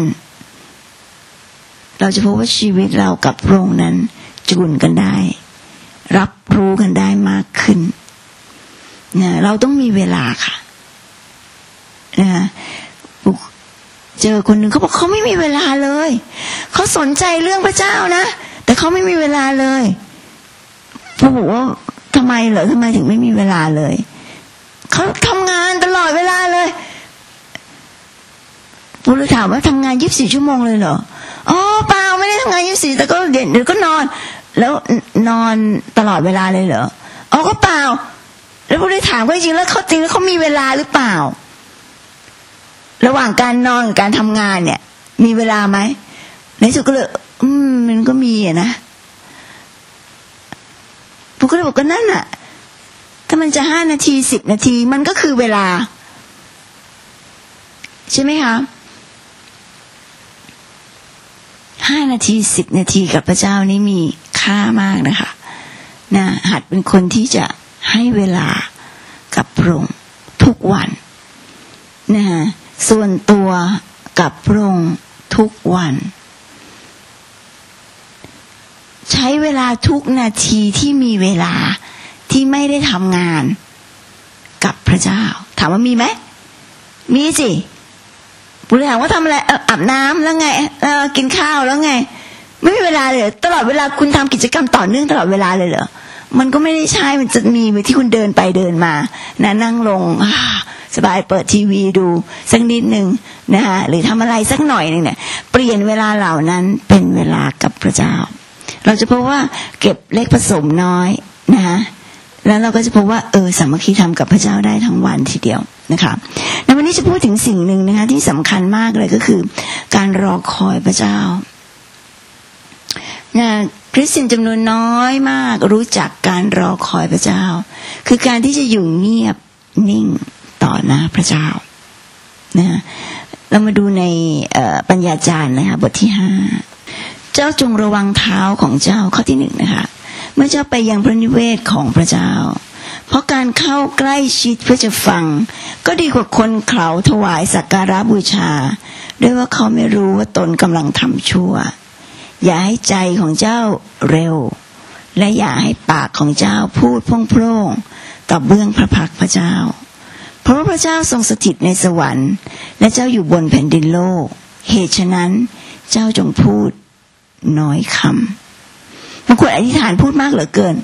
Speaker 1: เราจะพบว่าชีวิตเรากับพระองค์นั้นจูนกันได้รับรู้กันได้มากขึ้นนะเราต้องมีเวลาค่ะนะเจอคนหนึ่งเขาบอกเขาไม่มีเวลาเลยเขาสนใจเรื่องพระเจ้านะแต่เขาไม่มีเวลาเลยพระบอกว่าทำไมเหรอทำไมถึงไม่มีเวลาเลยเขาทำงานตลอดเวลาเลยผมเลยถามว่าทำงานยี่สิบสี่ชั่วโมงเลยเหรออ๋อเปล่าไม่ได้ทำงานยี่สิบสี่แต่ก็เดี๋ยวเดี๋ยวก็นอนแล้วนอนตลอดเวลาเลยเหรออ๋อก็เปล่าแล้วผู้ได้ถามก็จริงแล้วเขาจริงแล้วเขามีเวลาหรือเปล่าระหว่างการนอนกับการทำงานเนี่ยมีเวลาไหมในสุดก็เลยอืมมันก็มีอะนะผมก็เลยบอกก็นั่นน่ะถ้ามันจะห้านาทีสิบนาทีมันก็คือเวลาใช่ไหมคะห้านาทีสิบนาทีกับพระเจ้านี่มีค่ามากนะคะนะหัดเป็นคนที่จะให้เวลากับพระองค์ทุกวันนะส่วนตัวกับพระองค์ทุกวันใช้เวลาทุกนาทีที่มีเวลาที่ไม่ได้ทำงานกับพระเจ้าถามว่ามีไหมมีสิผู้ถามว่าทำอะไรอาบน้ำแล้วไงกินข้าวแล้วไงไม่มีเวลาเลยตลอดเวลาคุณทำกิจกรรมต่อเนื่องตลอดเวลาเลยเหรอมันก็ไม่ได้ใช่มันจะมีที่คุณเดินไปเดินมานะนั่งลงสบายเปิดทีวีดูสักนิดนึงนะคะหรือทำอะไรสักหน่อยนึงเนี่ยเปลี่ยนเวลาเหล่านั้นเป็นเวลากับพระเจ้าเราจะพบว่าเก็บเล็กผสมน้อยนะคะแล้วเราก็จะพบว่าเออสามัคคีธรรมกับพระเจ้าได้ทั้งวันทีเดียวนะคะในวันนี้จะพูดถึงสิ่งหนึ่งนะคะที่สำคัญมากเลยก็คือการรอคอยพระเจ้านะคริสเตียนจำนวนน้อยมากรู้จักการรอคอยพระเจ้าคือการที่จะอยู่เงียบนิ่งต่อหน้าพระเจ้านะเรามาดูในปัญญาจารย์นะคะบทที่ห้าเจ้าจงระวังเท้าของเจ้าข้อที่หนึ่งนะคะเมื่อเจ้าไปยังพระนิเวศของพระเจ้าเพราะการเข้าใกล้ชิดเพื่อจะฟังก็ดีกว่าคนเขาถวายสักการะบูชาด้วยว่าเขาไม่รู้ว่าตนกำลังทำชั่วอย่าให้ใจของเจ้าเร็วและอย่าให้ปากของเจ้าพูดโพร่งๆต่อเบื้องพระพักพระเจ้าเพราะว่าพระเจ้าทรงสถิตในสวรรค์และเจ้าอยู่บนแผ่นดินโลกเหตุฉะนั้นเจ้าจงพูดน้อยคำบางคนอธิษฐานพูดมากเหลือเกิน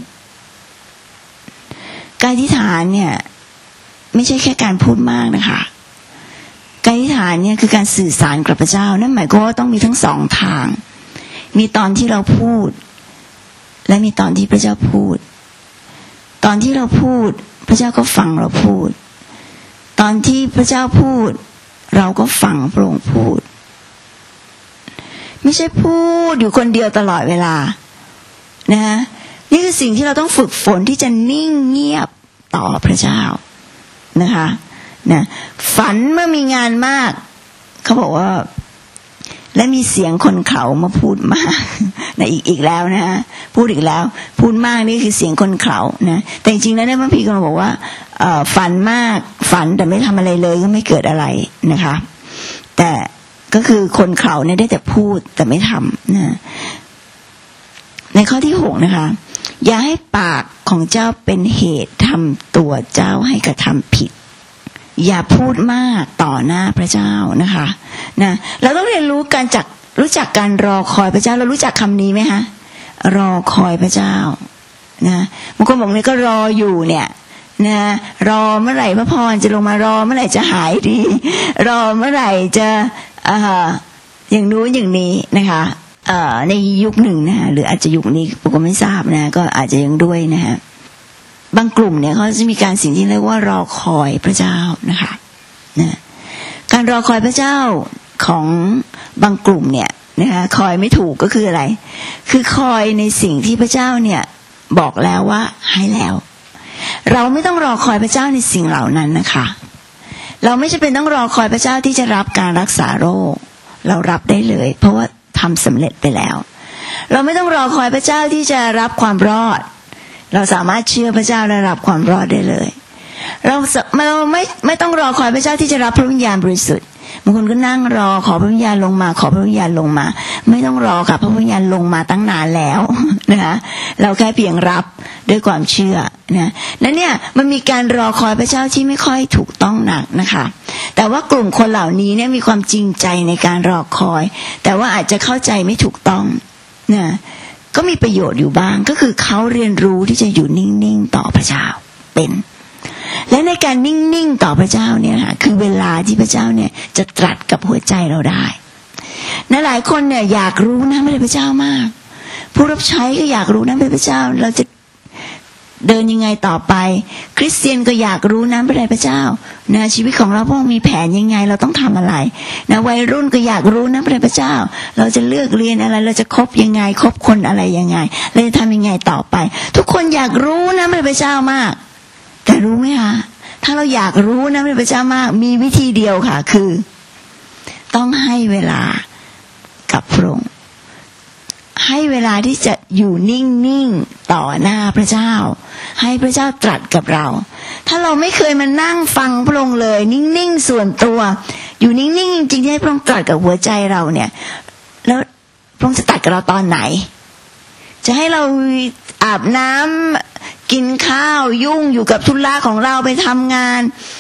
Speaker 1: การอธิษฐานเนี่ยไม่ใช่แค่การพูดมากนะคะการอธิษฐานเนี่ยคือการสื่อสารกับพระเจ้านั่นหมายความว่าต้องมีทั้งสองทางมีตอนที่เราพูดและมีตอนที่พระเจ้าพูดตอนที่เราพูดพระเจ้าก็ฟังเราพูดตอนที่พระเจ้าพูดเราก็ฟังพระองค์พูดไม่ใช่พูดอยู่คนเดียวตลอดเวลานะนี่คือสิ่งที่เราต้องฝึกฝนที่จะนิ่งเงียบต่อพระเจ้านะคะนะฝันเมื่อมีงานมากเขาบอกว่าและมีเสียงคนเขามาพูดมากนะอีกอีกแล้วนะพูดอีกแล้วพูดมากนี่คือเสียงคนเขานะแต่จริงๆแล้วเนี่ยพระพีก็บอกว่าฝันมากฝันแต่ไม่ทำอะไรเลยก็ไม่เกิดอะไรนะคะแต่ก็คือคนเขาเนี่ยได้แต่พูดแต่ไม่ทำนะในข้อที่หกนะคะอย่าให้ปากของเจ้าเป็นเหตุทำตัวเจ้าให้กระทำผิดอย่าพูดมากต่อหน้าพระเจ้านะคะนะเราต้องเรียนรู้การจักรู้จักการรอคอยพระเจ้าเรารู้จักคำนี้ไหมคะรอคอยพระเจ้านะบางคนบอกเนี่ยก็รออยู่เนี่ยนะรอเมื่อไหร่พระพรจะลงมารอเมื่อไหร่จะหายดีรอเมื่อไหร่จะอ่าอย่างนู้นอย่างนี้นะคะเอ่อในยุคหนึ่งนะหรืออาจจะยุคนี้ผมก็ไม่ทราบนะก็อาจจะยังด้วยนะฮะบางกลุ่มเนี่ยเขาจะมีการสิ่งที่เรียกว่ารอคอยพระเจ้านะคะนะการรอคอยพระเจ้าของบางกลุ่มเนี่ยนะคะคอยไม่ถูกก็คืออะไรคือคอยในสิ่งที่พระเจ้าเนี่ยบอกแล้วว่าให้แล้วเราไม่ต้องรอคอยพระเจ้าในสิ่งเหล่านั้นนะคะเราไม่จำเป็นต้องรอคอยพระเจ้าที่จะรับการรักษาโรคเรารับได้เลยเพราะว่าทำสำเร็จไปแล้วเราไม่ต้องรอคอยพระเจ้าที่จะรับความรอดเราสามารถเชื่อพระเจ้าและรับความรอดได้เลยเราเราไม่ไม่ต้องรอคอยพระเจ้าที่จะรับพระวิญญาณบริสุทธิ์บางคนก็นั่งรอขอพระวิญญาณลงมาขอพระวิญญาณลงมาไม่ต้องรอค่ะพระวิญญาณลงมาตั้งนานแล้วนะคะเราแค่เพียงรับด้วยความเชื่อนะแล้วเนี่ยมันมีการรอคอยพระเจ้าที่ไม่ค่อยถูกต้องนักนะคะแต่ว่ากลุ่มคนเหล่านี้เนี่ยมีความจริงใจในการรอคอยแต่ว่าอาจจะเข้าใจไม่ถูกต้องนะก็มีประโยชน์อยู่บ้างก็คือเขาเรียนรู้ที่จะอยู่นิ่งๆต่อพระเจ้าเป็นและในการนิ่งๆต่อพระเจ้าเนี่ยค่ะคือเวลาที่พระเจ้าเนี่ยจะตรัสกับหัวใจเราได้นะหลายคนเนี่ยอยากรู้นะไม่ได้พระเจ้ามากผู้รับใช้ก็อยากรู้นะพระเจ้าเราจะเดินยังไงต่อไปคริสเตียนก็อยากรู้นะพระเจ้านะชีวิตของเราพวกมีแผนยังไงเราต้องทำอะไรนะวัยรุ่นก็อยากรู้นะพระเจ้าเราจะเลือกเรียนอะไรเราจะคบยังไงคบคนอะไรยังไงเราจะทำยังไงต่อไปทุกคนอยากรู้นะพระเจ้ามากแต่รู้ไหมคะถ้าเราอยากรู้นะพระเจ้ามากมีวิธีเดียวค่ะคือต้องให้เวลากับพระองค์ให้เวลาที่จะอยู่นิ่งๆต่อหน้าพระเจ้าให้พระเจ้าตรัสกับเราถ้าเราไม่เคยมานั่งฟังพระองค์เลยนิ่งๆส่วนตัวอยู่นิ่งๆจริงๆให้พระองค์ตรัสกับหัวใจเราเนี่ยแล้วพระองค์จะตรัสกับเราตอนไหนจะให้เราอาบน้ำกินข้าวยุ่งอยู่กับธุระของเราไปทำงาน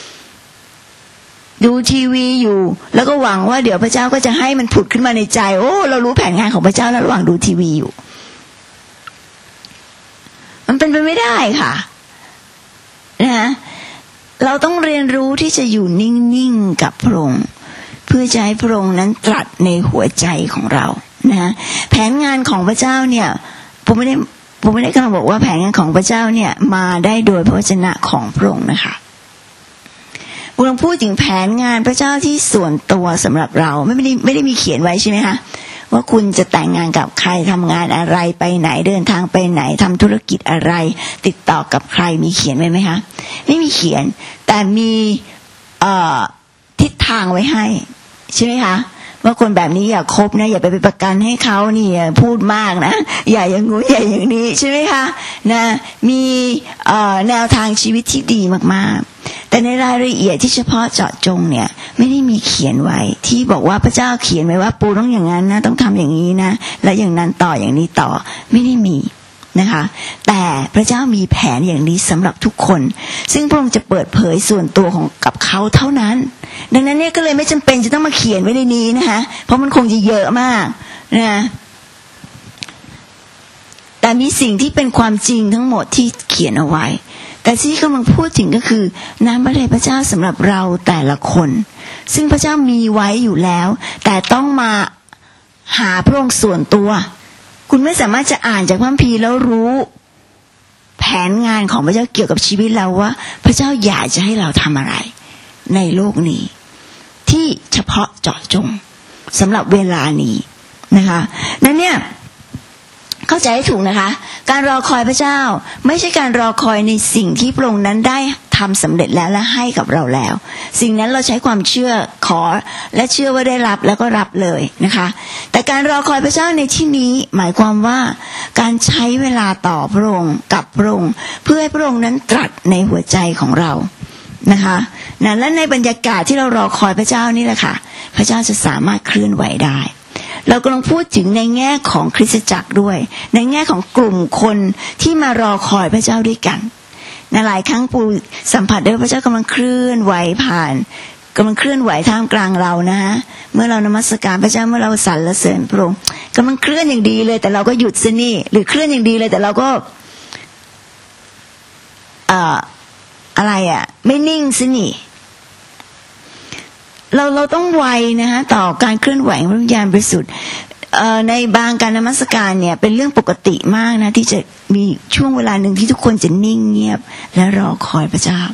Speaker 1: ดูทีวีอยู่แล้วก็หวังว่าเดี๋ยวพระเจ้าก็จะให้มันผุดขึ้นมาในใจโอ้เรารู้แผนงานของพระเจ้าแล้วระหว่างดูทีวีอยู่มันเป็นไปไม่ได้ค่ะนะเราต้องเรียนรู้ที่จะอยู่นิ่งๆกับพระองค์เพื่อจะให้พระองค์นั้นตรัสในหัวใจของเรานะแผนงานของพระเจ้าเนี่ยผมไม่ได้ผมไม่ได้กำลังบอกว่าแผนงานของพระเจ้าเนี่ยมาได้โดยพระวจนะของพระองค์นะคะผมกำลังพูดถึงแผนงานพระเจ้าที่ส่วนตัวสำหรับเราไม่ได้ไม่ได้มีเขียนไว้ใช่ไหมคะว่าคุณจะแต่งงานกับใครทำงานอะไรไปไหนเดินทางไปไหนทำธุรกิจอะไรติดต่อกับใครมีเขียนไว้ไหมคะไม่มีเขียนแต่มีเอ่อทิศทางไว้ให้ใช่ไหมคะว่าคนแบบนี้อย่าคบนะอย่าไปเป็นประกันให้เขานี่พูดมากนะอย่าอย่างงู้นอย่าอย่างนี้ใช่ไหมคะนะมีเอ่อแนวทางชีวิตที่ดีมากๆแต่ในรายละเอียดที่เฉพาะเจาะจงเนี่ยไม่ได้มีเขียนไว้ที่บอกว่าพระเจ้าเขียนไว้ว่าปูต้องอย่างนั้นนะต้องทำอย่างนี้นะแล้วอย่างนั้นต่ออย่างนี้ต่อไม่ได้มีนะคะแต่พระเจ้ามีแผนอย่างนี้สำหรับทุกคนซึ่งพระองค์จะเปิดเผยส่วนตัวของกับเขาเท่านั้นดังนั้นเนี่ยก็เลยไม่จำเป็นจะต้องมาเขียนไว้ในนี้นะคะเพราะมันคงจะเยอะมากนะแต่มีสิ่งที่เป็นความจริงทั้งหมดที่เขียนเอาไว้แต่ที่กำลังพูดถึงก็คือน้ำพระทัยพระเจ้าสำหรับเราแต่ละคนซึ่งพระเจ้ามีไว้อยู่แล้วแต่ต้องมาหาพระองค์ส่วนตัวคุณไม่สามารถจะอ่านจากพระคัมภีร์แล้วรู้แผนงานของพระเจ้าเกี่ยวกับชีวิตเราว่าพระเจ้าอยากจะให้เราทำอะไรในโลกนี้ที่เฉพาะเจาะจงสำหรับเวลานี้นะคะนั้นเนี่ยเข้าใจให้ถูกนะคะการรอคอยพระเจ้าไม่ใช่การรอคอยในสิ่งที่พระองค์นั้นได้ทำสำเร็จแล้วและให้กับเราแล้วสิ่งนั้นเราใช้ความเชื่อขอและเชื่อว่าได้รับแล้วก็รับเลยนะคะแต่การรอคอยพระเจ้าในที่นี้หมายความว่าการใช้เวลาต่อพระองค์กับพระองค์เพื่อให้พระองค์นั้นตรัสในหัวใจของเรานะคะนะและในบรรยากาศที่เรารอคอยพระเจ้านี่แหละค่ะพระเจ้าจะสามารถเคลื่อนไหวได้เรากำลังพูดถึงในแง่ของคริสตจักรด้วยในแง่ของกลุ่มคนที่มารอคอยพระเจ้าด้วยกันในหลายครั้งปูสัมผัสได้ว่าพระเจ้ากำลังเคลื่อนไหวผ่านกำลังเคลื่อนไหวท่ามกลางเรานะฮะเมื่อเรานมัสการพระเจ้าเมื่อเราสรรเสริญพระองค์กำลังเคลื่อนอย่างดีเลยแต่เราก็หยุดซะนี่หรือเคลื่อนอย่างดีเลยแต่เราก็เอ่ออะไรอ่ะไม่นิ่งซะนี่เราเราต้องไวนะฮะต่อการเคลื่อนไหวของพระวิญญาณบริสุทธิ์ในบางการนมัสการเนี่ยเป็นเรื่องปกติมากนะที่จะมีช่วงเวลาหนึ่งที่ทุกคนจะนิ่งเงียบและรอคอยพระเจ้า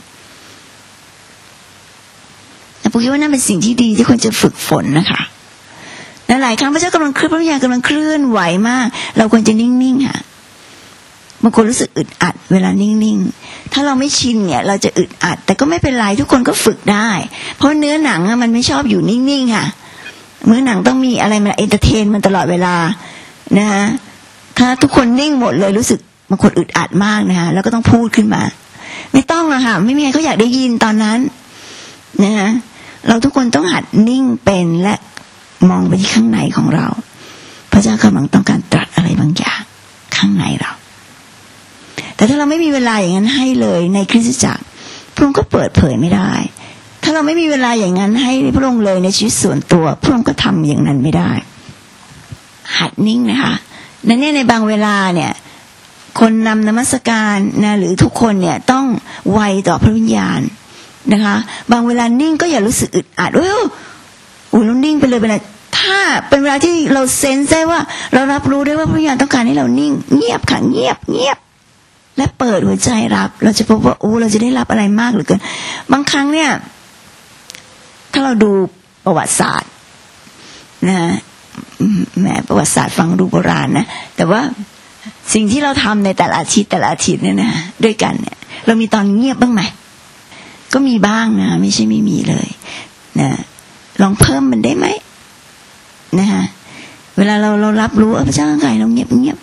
Speaker 1: แต่ผมคิดว่านั่นเป็นสิ่งที่ดีที่ควรจะฝึกฝนนะคะและหลายครั้งพระเจ้ากำลังเคลื่อนพระวิญญาณกำลังเคลื่อนไหวมากเราควรจะนิ่งๆค่ะบางคนรู้สึกอึดอัดเวลานิ่งๆถ้าเราไม่ชินเนี่ยเราจะอึดอัดแต่ก็ไม่เป็นไรทุกคนก็ฝึกได้เพราะเนื้อหนังมันไม่ชอบอยู่นิ่งๆค่ะเนื้อหนังต้องมีอะไรมาเอนเตอร์เทนมันตลอดเวลานะฮะถ้าทุกคนนิ่งหมดเลยรู้สึกบางคนอึดอัดมากนะคะแล้วก็ต้องพูดขึ้นมาไม่ต้องอะค่ะไม่มีใครเขาอยากได้ยินตอนนั้นนะฮะเราทุกคนต้องหัดนิ่งเป็นและมองไปที่ข้างในของเราพระเจ้ากำลังต้องการตรัสอะไรบางอย่างข้างในเราแต่ถ้าเราไม่มีเวลาอย่างนั้นให้เลยในคริสตจักรพระองค์ก็เปิดเผยไม่ได้ถ้าเราไม่มีเวลาอย่างนั้นให้พระองค์เลยในชีวิตส่วนตัวพระองค์ก็ทำอย่างนั้นไม่ได้หัดนิ่งนะคะนั่นเนี่ยในบางเวลาเนี่ยคนนำนมัสการนะหรือทุกคนเนี่ยต้องไวต่อพระวิญญาณนะคะบางเวลานิ่งก็อย่ารู้สึกอึดอัดโอ้ยโอ้ยเรานิ่งไปเลยเป็นถ้าเป็นเวลาที่เราเซนส์ได้ว่าเรารับรู้ได้ว่าพระวิญญาณต้องการให้เรานิ่งเงียบค่ะเงียบเงียบและเปิดหัวใจรับเราจะพบว่าโอ้เราจะได้รับอะไรมากเหลือเกินบางครั้งเนี่ยถ้าเราดูประวัติศาสตร์นะแหมประวัติศาสตร์ฟังดูโบราณนะแต่ว่าสิ่งที่เราทำในแต่ละอาทิตย์แต่ละอาทิตย์เนี่ยนะด้วยกันเนี่ยเรามีตอนเงียบบ้างไหมก็มีบ้างนะไม่ใช่ไม่มีเลยนะลองเพิ่มมันได้ไหมนะฮะเวลาเราเรารับรู้พระเจ้าต้องการเราเงียบเงียบ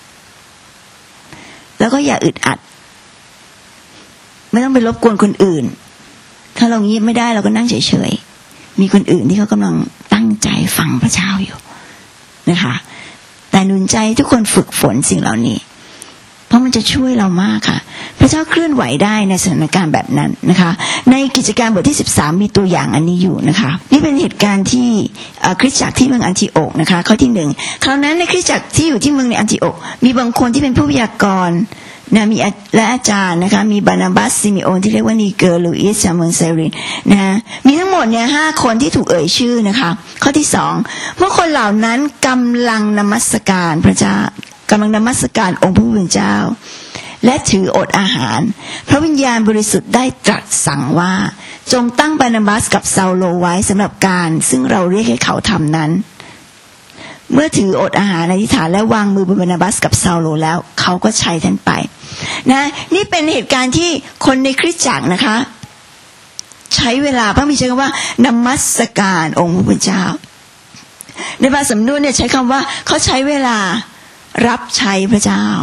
Speaker 1: แล้วก็อย่าอึดอัดไม่ต้องไปรบกวนคนอื่นถ้าเราเงียบไม่ได้เราก็นั่งเฉยๆมีคนอื่นที่เขากำลังตั้งใจฟังพระเจ้าอยู่นะคะแต่หนุนใจทุกคนฝึกฝนสิ่งเหล่านี้เพราะมันจะช่วยเรามากค่ะพระเจ้าเคลื่อนไหวได้ในสถานการณ์แบบนั้นนะคะในกิจการบทที่สิบสามมีตัวอย่างอันนี้อยู่นะคะนี่เป็นเหตุการณ์ที่คริสตจักรที่เมืองอันทิโอกนะคะข้อที่หนึ่งคราวนั้นในคริสตจักรที่อยู่ที่เมืองในอันทิโอกมีบางคนที่เป็นผู้พยากรณ์นะมีและอาจารย์นะคะมีบานาบัสซิมิโอนที่เรียกว่านีเกอร์ลูอิสจากเมืองไซรินนะมีทั้งหมดเนี่ยห้าคนที่ถูกเอ่ยชื่อนะคะข้อที่สองเมื่อคนเหล่านั้นกำลังนมัสการพระเจ้ากำลังนมัสการองค์พระผู้เป็นเจ้าและถืออดอาหารพระวิญญาณบริสุทธิ์ได้ตรัสสั่งว่าจงตั้งบานาบัสกับซาโลไว้สำหรับการซึ่งเราเรียกให้เขาทำนั้นเมื่อถืออดอาหารอธิษฐานและวางมือบนบานาบัสกับซาโลแล้วเขาก็ใช้ท่านไปนะนี่เป็นเหตุการณ์ที่คนในคริสตจักรนะคะใช้เวลาพระมีใช้คำว่านมัสการองค์พระผู้เป็นเจ้าในภาษาสำนวนเนี่ยใช้คำว่าเขาใช้เวลารับใช้พระเจ้า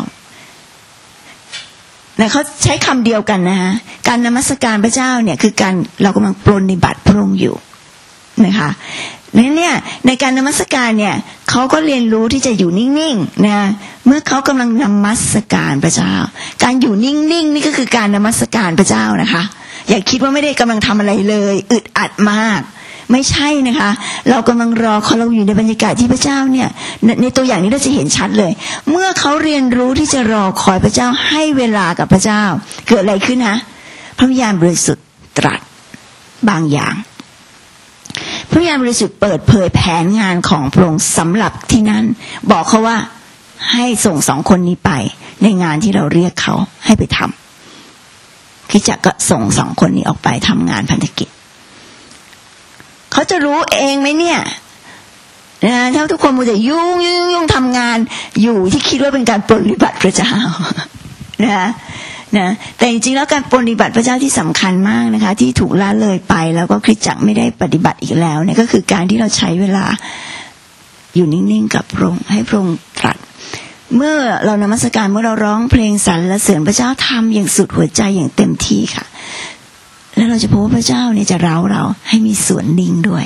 Speaker 1: นะเขาใช้คำเดียวกันนะฮะการนมัสการพระเจ้าเนี่ยคือการเรากำลังปรนนิบัติพระองค์อยู่นะคะนั้นเนี่ยในการนมัสการเนี่ยเขาก็เรียนรู้ที่จะอยู่นิ่งๆนะเมื่อเขากำลังนมัสการพระเจ้าการอยู่นิ่งๆนี่ก็คือการนมัสการพระเจ้านะคะอย่าคิดว่าไม่ได้กำลังทำอะไรเลยอึดอัดมากไม่ใช่นะคะเรากำลังรอเขาเราอยู่ในบรรยากาศที่พระเจ้าเนี่ยในตัวอย่างนี้เราจะเห็นชัดเลยเมื่อเขาเรียนรู้ที่จะรอคอยพระเจ้าให้เวลากับพระเจ้าเกิดอะไรขึ้นนะพระวิญญาณบริสุทธิ์ตรัสบางอย่างพระวิญญาณบริสุทธิ์เปิดเผยแผนงานของพระองค์สำหรับที่นั่นบอกเขาว่าให้ส่งสองคนนี้ไปในงานที่เราเรียกเขาให้ไปทำคริสตจักรก็ส่งสองคนนี้ออกไปทำงานพันธกิจเขาจะรู้เองไหมเนี่ยนะถ้าทุกคนมัวแต่ยุ่งยุ่งยุ่งทำงานอยู่ที่คิดว่าเป็นการปฏิบัติพระเจ้านะนะแต่จริงๆแล้วการปฏิบัติพระเจ้าที่สำคัญมากนะคะที่ถูกละเลยไปแล้วก็คริสตจักรไม่ได้ปฏิบัติอีกแล้วเนี่ยก็คือการที่เราใช้เวลาอยู่นิ่งๆกับพระองค์ให้พระองค์ตรัสเมื่อเรานมัสการเมื่อเราร้องเพลงสรรเสริญพระเจ้าทำอย่างสุดหัวใจอย่างเต็มที่ค่ะแล้วเราจะพบว่าพระเจ้าเนี่ยจะเร้าเราให้มีส่วนนิ่งด้วย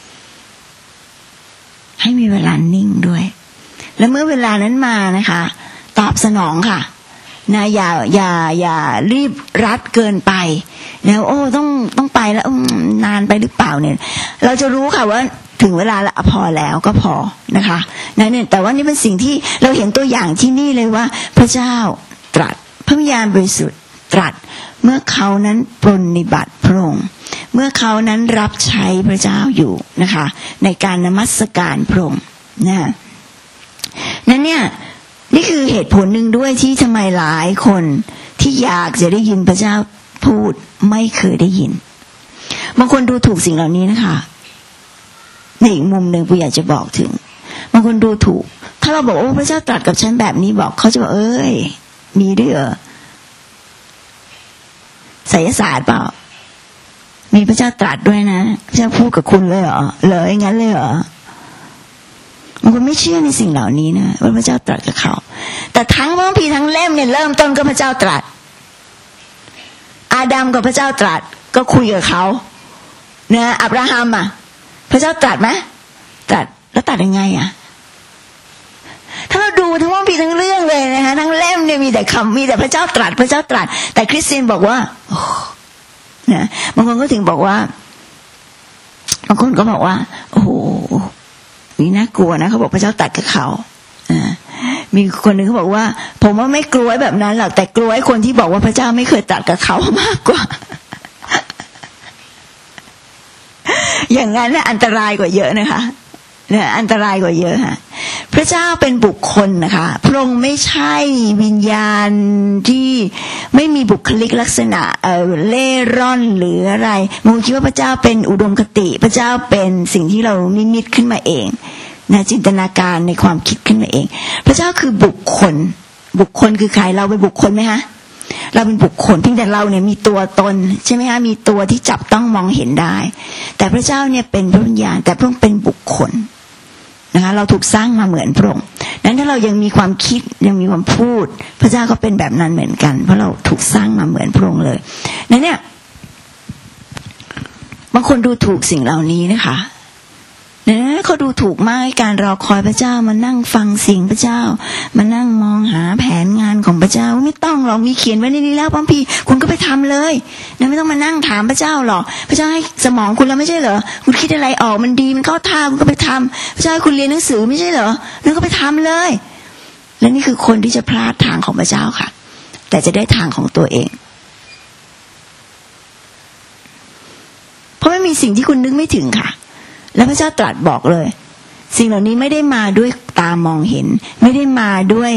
Speaker 1: ให้มีเวลานิ่งด้วยและเมื่อเวลานั้นมานะคะตอบสนองค่ะนะอย่าอย่าอย่ารีบรัดเกินไปนะโอ้ต้องต้องไปแล้วนานไปหรือเปล่าเนี่ยเราจะรู้ค่ะว่าถึงเวลาละพอแล้วก็พอนะคะนะเนี่ยแต่ว่านี่เป็นสิ่งที่เราเห็นตัวอย่างที่นี่เลยว่าพระเจ้าตรัสพระวิญญาณบริสุทธิ์ตรัสเมื่อเขานั้นปรนนิบัติพระองค์เมื่อเขานั้นรับใช้พระเจ้าอยู่นะคะในการนมัสการพระองค์นะนั้นเนี่ยนี่คือเหตุผลหนึ่งด้วยที่ทำไมหลายคนที่อยากจะได้ยินพระเจ้าพูดไม่เคยได้ยินบางคนดูถูกสิ่งเหล่านี้นะคะในอีกมุมหนึ่งผมอยากจะบอกถึงบางคนดูถูกถ้าเราบอกโอ้พระเจ้าตรัสกับฉันแบบนี้บอกเขาจะบอกเอ้ยมีด้วยเหรอไสยศาสตร์เปล่ามีพระเจ้าตรัสด้วยนะพระเจ้าพูดกับคุณเลยเหรอเลยงั้นเลยเหรอบางคนไม่เชื่อในสิ่งเหล่านี้นะว่าพระเจ้าตรัสกับเขาแต่ทั้งพระคัมภีร์ทั้งเล่มเนี่ยเริ่มต้นก็พระเจ้าตรัสอาดัมกับพระเจ้าตรัสก็คุยกับเขานะอับราฮัมอ่ะพระเจ้าตรัสไหมตรัสแล้วตรัสยังไงอ่ะถ้าเราดูทั้งพระคัมภีร์ทั้งเรื่องเลยนะคะทั้งเล่มเนี่ยมีแต่คำมีแต่พระเจ้าตรัสพระเจ้าตรัสแต่คริสเตียนบอกว่านะบางคนก็ถึงบอกว่าบางคนก็บอกว่าโอ้โหนี่น่ากลัวนะเขาบอกพระเจ้าตรัสกับเขาอ่ามีคนหนึ่งเขาบอกว่าผมว่าไม่กลัวแบบนั้นหรอกแต่กลัวไอ้คนที่บอกว่าพระเจ้าไม่เคยตรัสกับเขามากกว่า อย่างนั้นน่ะอันตรายกว่าเยอะนะคะเนี่ยอันตรายกว่าเยอะค่ะพระเจ้าเป็นบุคคลนะคะพระองค์ไม่ใช่วิญญาณที่ไม่มีบุคลิกลักษณะเอ่อเล่ร่อนหรืออะไรมึงคิดว่าพระเจ้าเป็นอุดมคติพระเจ้าเป็นสิ่งที่เรานิมิตขึ้นมาเองนะจินตนาการในความคิดขึ้นมาเองพระเจ้าคือบุคคลบุคคลคือใครเราเป็นบุคคลไหมคะเราเป็นบุคคลเพียงแต่เราเนี่ยมีตัวตนใช่ไหมคะมีตัวที่จับต้องมองเห็นได้แต่พระเจ้าเนี่ยเป็นพระวิญญาณแต่พระองค์เป็นบุคคลนะคะเราถูกสร้างมาเหมือนพระองค์นั้นถ้าเรายังมีความคิดยังมีความพูดพระเจ้าก็เป็นแบบนั้นเหมือนกันเพราะเราถูกสร้างมาเหมือนพระองค์เลยนั้นเนี่ยบางคนดูถูกสิ่งเหล่านี้นะคะเนี่ยเขาดูถูกมากการรอคอยพระเจ้ามานั่งฟังสิ่งพระเจ้ามานั่งมองหาแผนงานของพระเจ้าไม่ต้องหรอกมีเขียนไว้ในนี้แล้วพระพี่คุณก็ไปทำเลยนะไม่ต้องมานั่งถามพระเจ้าหรอกพระเจ้าให้สมองคุณแล้วไม่ใช่เหรอคุณคิดอะไรออกมันดีมันเข้าท่าคุณก็ไปทำพระเจ้าให้คุณเรียนหนังสือไม่ใช่เหรอนั่นก็ไปทำเลยและนี่คือคนที่จะพลาดทางของพระเจ้าค่ะแต่จะได้ทางของตัวเองเพราะไม่มีสิ่งที่คุณนึกไม่ถึงค่ะแล้วพระเจ้าตรัสบอกเลยสิ่งเหล่านี้ไม่ได้มาด้วยตามองเห็นไม่ได้มาด้วย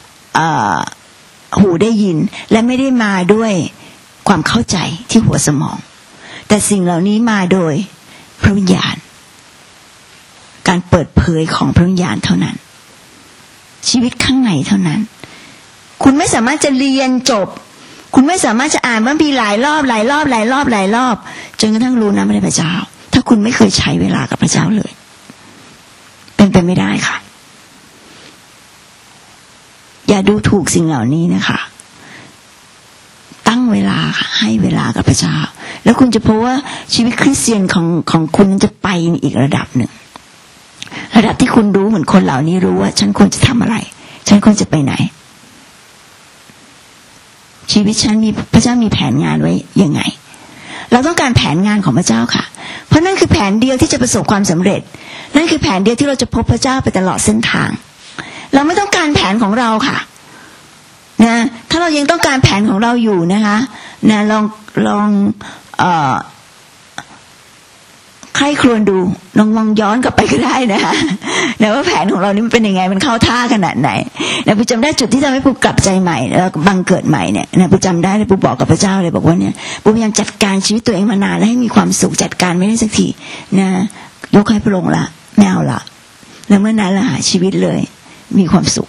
Speaker 1: หูได้ยินและไม่ได้มาด้วยความเข้าใจที่หัวสมองแต่สิ่งเหล่านี้มาโดยพระวิญญาณการเปิดเผยของพระวิญญาณเท่านั้นชีวิตข้างในเท่านั้นคุณไม่สามารถจะเรียนจบคุณไม่สามารถจะอ่านมันมีหลายรอบหลายรอบหลายรอบหลายรอบจนกระทั่งรู้น้ำพระพระเจ้าถ้าคุณไม่เคยใช้เวลากับพระเจ้าเลยเป็นไปไม่ได้ค่ะอย่าดูถูกสิ่งเหล่านี้นะคะตั้งเวลาให้เวลากับพระเจ้าแล้วคุณจะพบว่าชีวิตคริสเตียนของของคุณจะไปในอีกระดับหนึ่งระดับที่คุณรู้เหมือนคนเหล่านี้รู้ว่าฉันควรจะทำอะไรฉันควรจะไปไหนชีวิตฉันมีพระเจ้ามีแผนงานไว้ยังไงเราต้องการแผนงานของพระเจ้าค่ะเพราะนั่นคือแผนเดียวที่จะประสบความสำเร็จนั่นคือแผนเดียวที่เราจะพบพระเจ้าไปตลอดเส้นทางเราไม่ต้องการแผนของเราค่ะนะถ้าเรายังต้องการแผนของเราอยู่นะคะนะลองลองเอ่อใครครวญดูลองมองย้อนกลับไปก็ได้นะคะนะว่าแผนของเรานี่มันเป็นยังไงมันเข้าท่าขนาดไหนนะปูจำได้จุดที่ทำให้ปูกลับใจใหม่แล้วบังเกิดใหม่เนี่ยนะปูจำได้เลยปูบอกกับพระเจ้าเลยบอกว่าเนี่ยปูพยายามจัดการชีวิตตัวเองมานานแล้วให้มีความสุขจัดการไม่ได้สักทีนะยกให้พระองค์ละไม่เอาละแล้วเมื่อนั้นละหาชีวิตเลยมีความสุข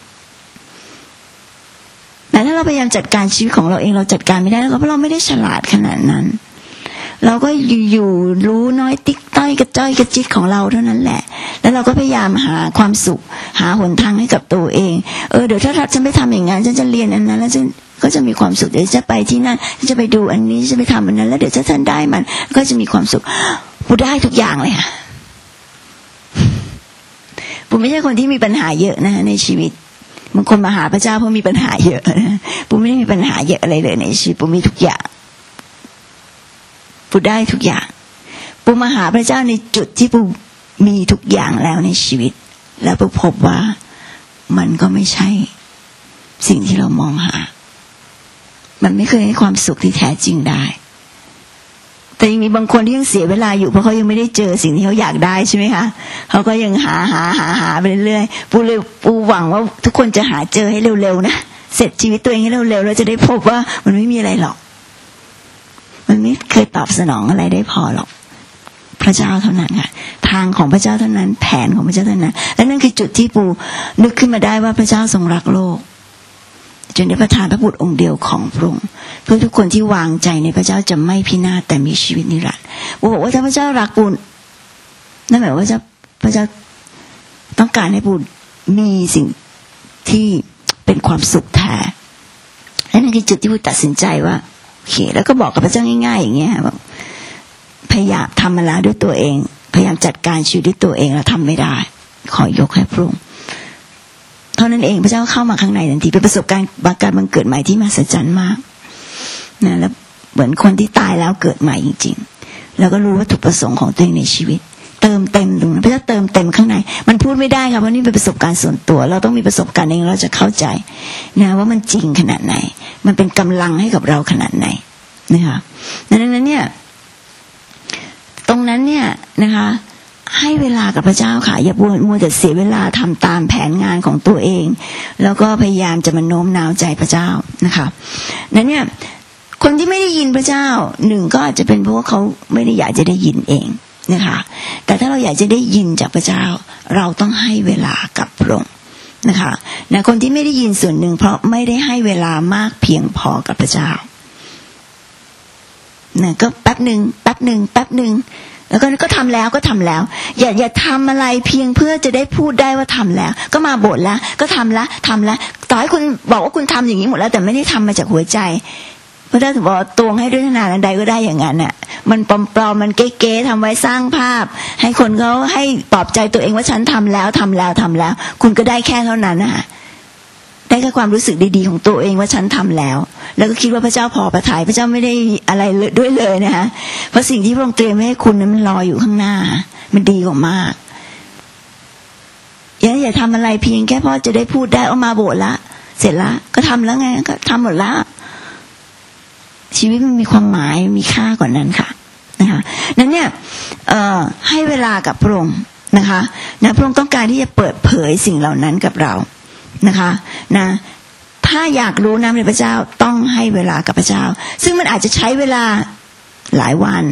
Speaker 1: แต่ถ้าเราพยายามจัดการชีวิตของเราเองเราจัดการไม่ได้แล้วก็เพราะเราไม่ได้ฉลาดขนาดนั้นเราก็อยู่ๆรู้น้อยติ๊กต้อยกระจ้อยกระจิตของเราเท่านั้นแหละแล้วเราก็พยายามหาความสุขหาหนทางให้กับตัวเองเออเดี๋ยวถ้าฉันไม่ทำอย่างนั้นฉันจะเรียนอันนั้นแล้วฉันก็จะมีความสุขเดี๋ยวจะไปที่นั่นจะไปดูอันนี้จะไปทำอันนั้นแล้วเดี๋ยวถ้าฉันได้มันก็จะมีความสุขปูได้ทุกอย่างเลยค่ะปูไม่ใช่คนที่มีปัญหาเยอะนะในชีวิตบางคนมาหาพระเจ้าเพราะมีปัญหาเยอะนะปูไม่ได้มีปัญหาเยอะอะไรเลยในชีวิตปูมีทุกอย่างปูได้ทุกอย่างปูมาหาพระเจ้าในจุดที่ปูมีทุกอย่างแล้วในชีวิตแล้วปูพบว่ามันก็ไม่ใช่สิ่งที่เรามองหามันไม่เคยให้ความสุขที่แท้จริงได้แต่ยังมีบางคนที่ยังเสียเวลาอยู่เพราะเขายังไม่ได้เจอสิ่งที่เขาอยากได้ใช่ไหมคะเขาก็ยังหาหาหาหาไปเรื่อยๆปูเลยปูหวังว่าทุกคนจะหาเจอให้เร็วๆนะเสร็จชีวิตตัวเองให้เร็วๆแล้วจะได้พบว่ามันไม่มีอะไรหรอกมันไม่เคยตอบสนองอะไรได้พอหรอกพระเจ้าเท่านั้นค่ะทางของพระเจ้าเท่านั้นแผนของพระเจ้าเท่านั้นและนั่นคือจุดที่ปูนึกขึ้นมาได้ว่าพระเจ้าทรงรักโลกจนได้ประทานพระบุตรองค์เดียวของพระองค์เพื่อทุกคนที่วางใจในพระเจ้าจะไม่พินาศแต่มีชีวิตนิรันดร์ปูบอกว่าถ้าพระเจ้ารักปูนั่นหมายว่าพระเจ้าต้องการให้ปูมีสิ่งที่เป็นความสุขแท้และนั่นคือจุดที่ปูตัดสินใจว่าโอเคแล้วก็บอกกับพระเจ้าง่ายๆอย่างเงี้ยแบบพยายามทำมาแล้วด้วยตัวเองพยายามจัดการชีวิตด้วยตัวเองแล้วทำไม่ได้ขอยกให้พระองค์เท่านั้นเองพระเจ้าเข้ามาข้างในทันทีเป็นประสบการณ์บางการบังเกิดใหม่ที่มหัศจรรย์มากนะแล้วเหมือนคนที่ตายแล้วเกิดใหม่จริงๆแล้วก็รู้วัตถุประสงค์ของตัวเองในชีวิตเติมเต็มตรงนั้นพระเจ้าเติมเต็มข้างในมันพูดไม่ได้ค่ะเพราะนี่เป็นประสบการณ์ส่วนตัวเราต้องมีประสบการณ์เองเราจะเข้าใจนะว่ามันจริงขนาดไหนมันเป็นกำลังให้กับเราขนาดไหนนะคะดังนั้นเนี่ยตรงนั้นเนี่ยนะคะให้เวลากับพระเจ้าค่ะอย่ามัวแต่เสียเวลาทำตามแผนงานของตัวเองแล้วก็พยายามจะมาโน้มน้าวใจพระเจ้านะคะนั้นเนี่ยคนที่ไม่ได้ยินพระเจ้าหนึ่งก็อาจจะเป็นเพราะว่าเขาไม่ได้อยากจะได้ยินเองนะคะแต่ถ้าเราอยากจะได้ยินจากพระเจ้าเราต้องให้เวลากับพระองค์นะคะนะคนที่ไม่ได้ยินส่วนหนึ่งเพราะไม่ได้ให้เวลามากเพียงพอกับพระเจ้านะก็แป๊บนึงแป๊บนึงแป๊บนึงแล้วก็ก็ทำแล้วก็ทำแล้วอย่าอย่าทำอะไรเพียงเพื่อจะได้พูดได้ว่าทำแล้วก็มาบ่นแล้วก็ทำแล้วทำแล้วต่อให้คุณบอกว่าคุณทำอย่างนี้หมดแล้วแต่ไม่ได้ทำมาจากหัวใจพระเจ้าถึงบอกตวงให้ด้วยขนาดใดก็ได้อย่างนั้นน่ะมันปลอมๆมันเก๊ๆทำไว้สร้างภาพให้คนเขาให้ปลอบใจตัวเองว่าฉันทำแล้วทำแล้วทำแล้วคุณก็ได้แค่เท่านั้นน่ะได้แค่ความรู้สึกดีๆของตัวเองว่าฉันทำแล้วแล้วก็คิดว่าพระเจ้าพอพระทัยพระเจ้าไม่ได้อะไรด้วยเลยนะคะเพราะสิ่งที่พระองค์เตรียมให้คุณนั้นมันรออยู่ข้างหน้ามันดีกว่ามากอย่าอย่าทำอะไรเพียงแค่พอจะได้พูดได้เอามาโบสถ์ละเสร็จละก็ทำแล้วไงก็ทำหมดละชีวิตมันมีความหมายมีค่ากว่านั้นค่ะนะคะนั้นเนี่ยเอ่อให้เวลากับพระองค์นะคะนะพระองค์ต้องการที่จะเปิดเผยสิ่งเหล่านั้นกับเรานะคะนะถ้าอยากรู้น้ำในพระเจ้าต้องให้เวลากับพระเจ้าซึ่งมันอาจจะใช้เวลาหลายวัน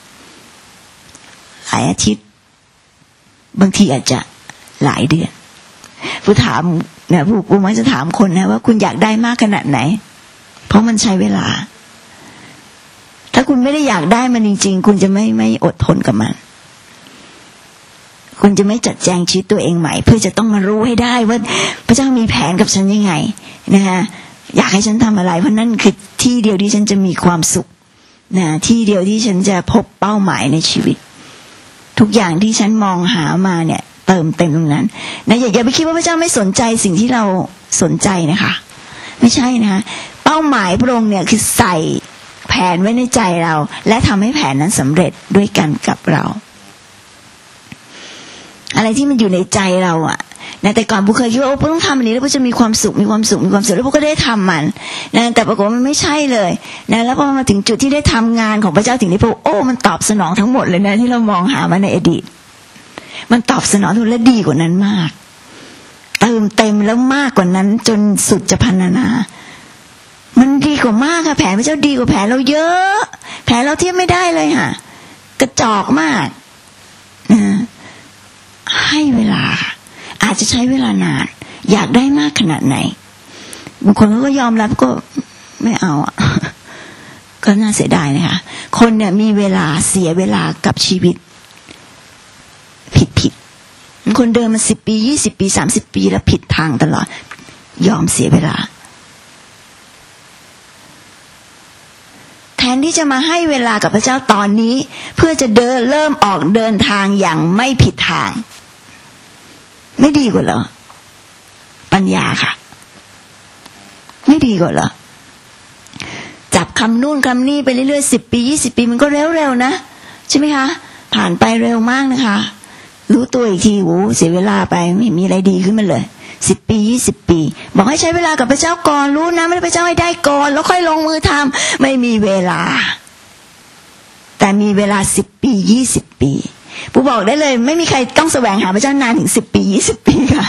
Speaker 1: หลายอาทิตย์บางทีอาจจะหลายเดือนผู้ถามเนี่ยผู้ผู้มักจะถามคนนะว่าคุณอยากได้มากขนาดไหนเพราะมันใช้เวลาถ้าคุณไม่ได้อยากได้มันจริงๆคุณจะไม่ไม่อดทนกับมันคุณจะไม่จัดแจงชีวิตตัวเองใหม่เพื่อจะต้องมารู้ให้ได้ว่าพระเจ้ามีแผนกับฉันยังไงนะคะอยากให้ฉันทำอะไรเพราะนั่นคือที่เดียวที่ฉันจะมีความสุขนะที่เดียวที่ฉันจะพบเป้าหมายในชีวิตทุกอย่างที่ฉันมองหามาเนี่ยเติมเต็มตรงนั้นนะอย่าอย่าไปคิดว่าพระเจ้าไม่สนใจสิ่งที่เราสนใจนะคะไม่ใช่นะคะเป้าหมายพระองค์เนี่ยคือใส่แผนไว้ในใจเราและทำให้แผนนั้นสำเร็จด้วยกันกับเราอะไรที่มันอยู่ในใจเราอ่ะนะแต่ก่อนปุ๊กเคยคิดว่าโอ้ปุ๊กต้องทำอันนี้แล้วปุ๊กจะมีความสุขมีความสุขมีความสุขแล้วปุ๊กก็ได้ทำมันนะแต่ปรากฏว่ามันไม่ใช่เลยนะแล้วพอมาถึงจุดที่ได้ทำงานของพระเจ้าถึงได้พบโอ้มันตอบสนองทั้งหมดเลยนะที่เรามองหามาในอดีตมันตอบสนองทุกและดีกว่านั้นมากเติมเต็มแล้วมากกว่านั้นจนสุดจะพรรณนามันดีกว่ามากค่ะแผนพระเจ้าดีกว่าแผนเราเยอะแผนเราเทียบไม่ได้เลยค่ะกระจอกมากนะให้เวลาอาจจะใช้เวลานานอยากได้มากขนาดไหนบางคนก็ยอมรับก็ไม่เอาอ่ะก็น่าเสียดายนะคะคนเนี่ยมีเวลาเสียเวลากับชีวิตผิดผิดคนเดินมาสิบปียี่สิบปีสามสิบปีแล้วผิดทางตลอดยอมเสียเวลาแทนที่จะมาให้เวลากับพระเจ้าตอนนี้เพื่อจะเดินเริ่มออกเดินทางอย่างไม่ผิดทางไม่ดีกว่าเหรอปัญญาค่ะไม่ดีกว่าเหรอจับคำนู่นคำนี้ไปเรื่อยๆสิบปียี่สิบปีมันก็เร็วๆนะใช่ไหมคะผ่านไปเร็วมากนะคะรู้ตัวอีกทีโอ้เสียเวลาไปไม่มีอะไรดีขึ้นมาเลยสิบปียี่สิบปีบอกให้ใช้เวลากับพระเจ้าก่อนรู้นะไม่ได้พระเจ้าให้ได้ก่อนแล้วค่อยลงมือทำไม่มีเวลาแต่มีเวลาสิบปียี่สิบปีปู่บอกได้เลยไม่มีใครต้องแสวงหาพระเจ้านานถึงสิบปียี่สิบปีค่ะ